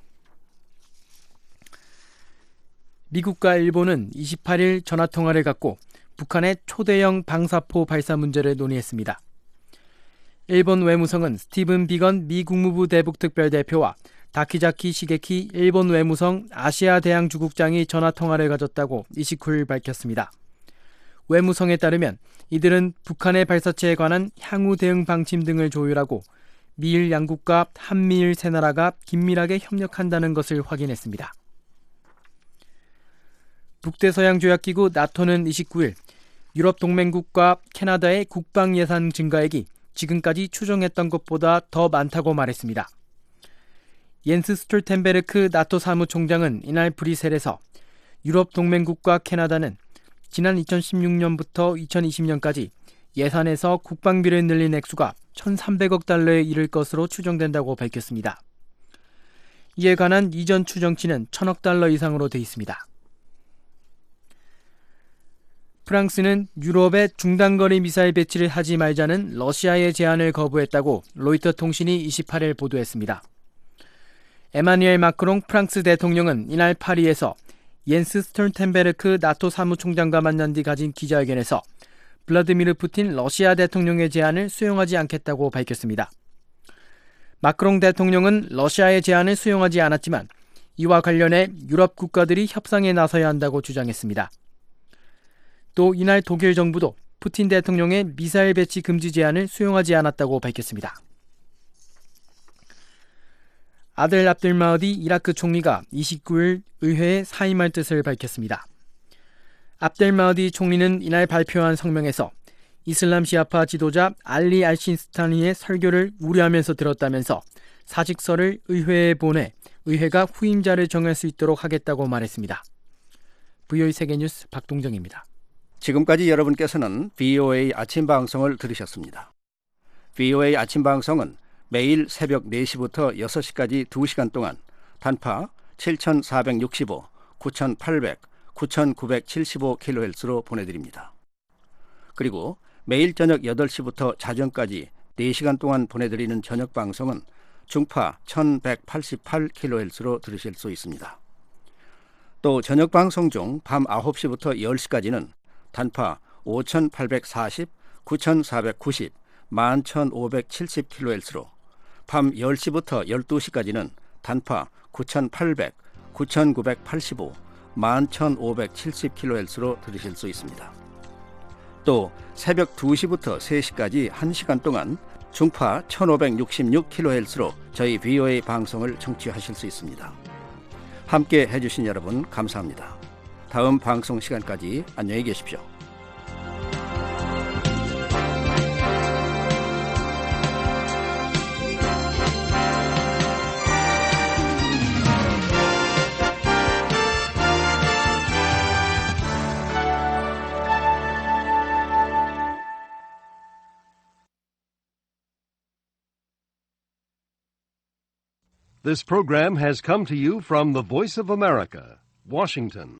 미국과 일본은 28일 전화통화를 갖고 북한의 초대형 방사포 발사 문제를 논의했습니다. 일본 외무성은 스티븐 비건 미 국무부 대북특별대표와 다키자키 시게키 일본 외무성 아시아 대양 주국장이 전화통화를 가졌다고 29일 밝혔습니다. 외무성에 따르면 이들은 북한의 발사체에 관한 향후 대응 방침 등을 조율하고 미일 양국과 한미일 세 나라가 긴밀하게 협력한다는 것을 확인했습니다. 북대서양조약기구 나토는 29일 유럽 동맹국과 캐나다의 국방 예산 증가액이 지금까지 추정했던 것보다 더 많다고 말했습니다. 옌스 스톨텐베르크 나토 사무총장은 이날 브뤼셀에서 유럽 동맹국과 캐나다는 지난 2016년부터 2020년까지 예산에서 국방비를 늘린 액수가 1,300억 달러에 이를 것으로 추정된다고 밝혔습니다. 이에 관한 이전 추정치는 1,000억 달러 이상으로 돼 있습니다. 프랑스는 유럽에 중단거리 미사일 배치를 하지 말자는 러시아의 제안을 거부했다고 로이터 통신이 28일 보도했습니다. 에마뉘엘 마크롱 프랑스 대통령은 이날 파리에서 옌스 스톨텐베르크 나토 사무총장과 만난 뒤 가진 기자회견에서 블라디미르 푸틴 러시아 대통령의 제안을 수용하지 않겠다고 밝혔습니다. 마크롱 대통령은 러시아의 제안을 수용하지 않았지만 이와 관련해 유럽 국가들이 협상에 나서야 한다고 주장했습니다. 또 이날 독일 정부도 푸틴 대통령의 미사일 배치 금지 제안을 수용하지 않았다고 밝혔습니다. 아델 압델마흐디 이라크 총리가 29일 의회에 사임할 뜻을 밝혔습니다. 압델마흐디 총리는 이날 발표한 성명에서 이슬람 시아파 지도자 알리 알신스타니의 설교를 우려하면서 들었다면서 사직서를 의회에 보내 의회가 후임자를 정할 수 있도록 하겠다고 말했습니다. VOA 세계뉴스 박동정입니다. 지금까지 여러분께서는 VOA 아침 방송을 들으셨습니다. VOA 아침 방송은 매일 새벽 4시부터 6시까지 2시간 동안 단파 7465, 9800, 9975kHz로 보내드립니다. 그리고 매일 저녁 8시부터 자정까지 4시간 동안 보내드리는 저녁 방송은 중파 1188kHz로 들으실 수 있습니다. 또 저녁 방송 중 밤 9시부터 10시까지는 단파 5840, 9490, 11570kHz로 밤 10시부터 12시까지는 단파 9800, 9985, 11570kHz로 들으실 수 있습니다. 또 새벽 2시부터 3시까지 1시간 동안 중파 1566kHz로 저희 VOA 방송을 청취하실 수 있습니다. 함께 해주신 여러분 감사합니다. 다음 방송 시간까지 안녕히 계십시오. This program has come to you from the Voice of America, Washington.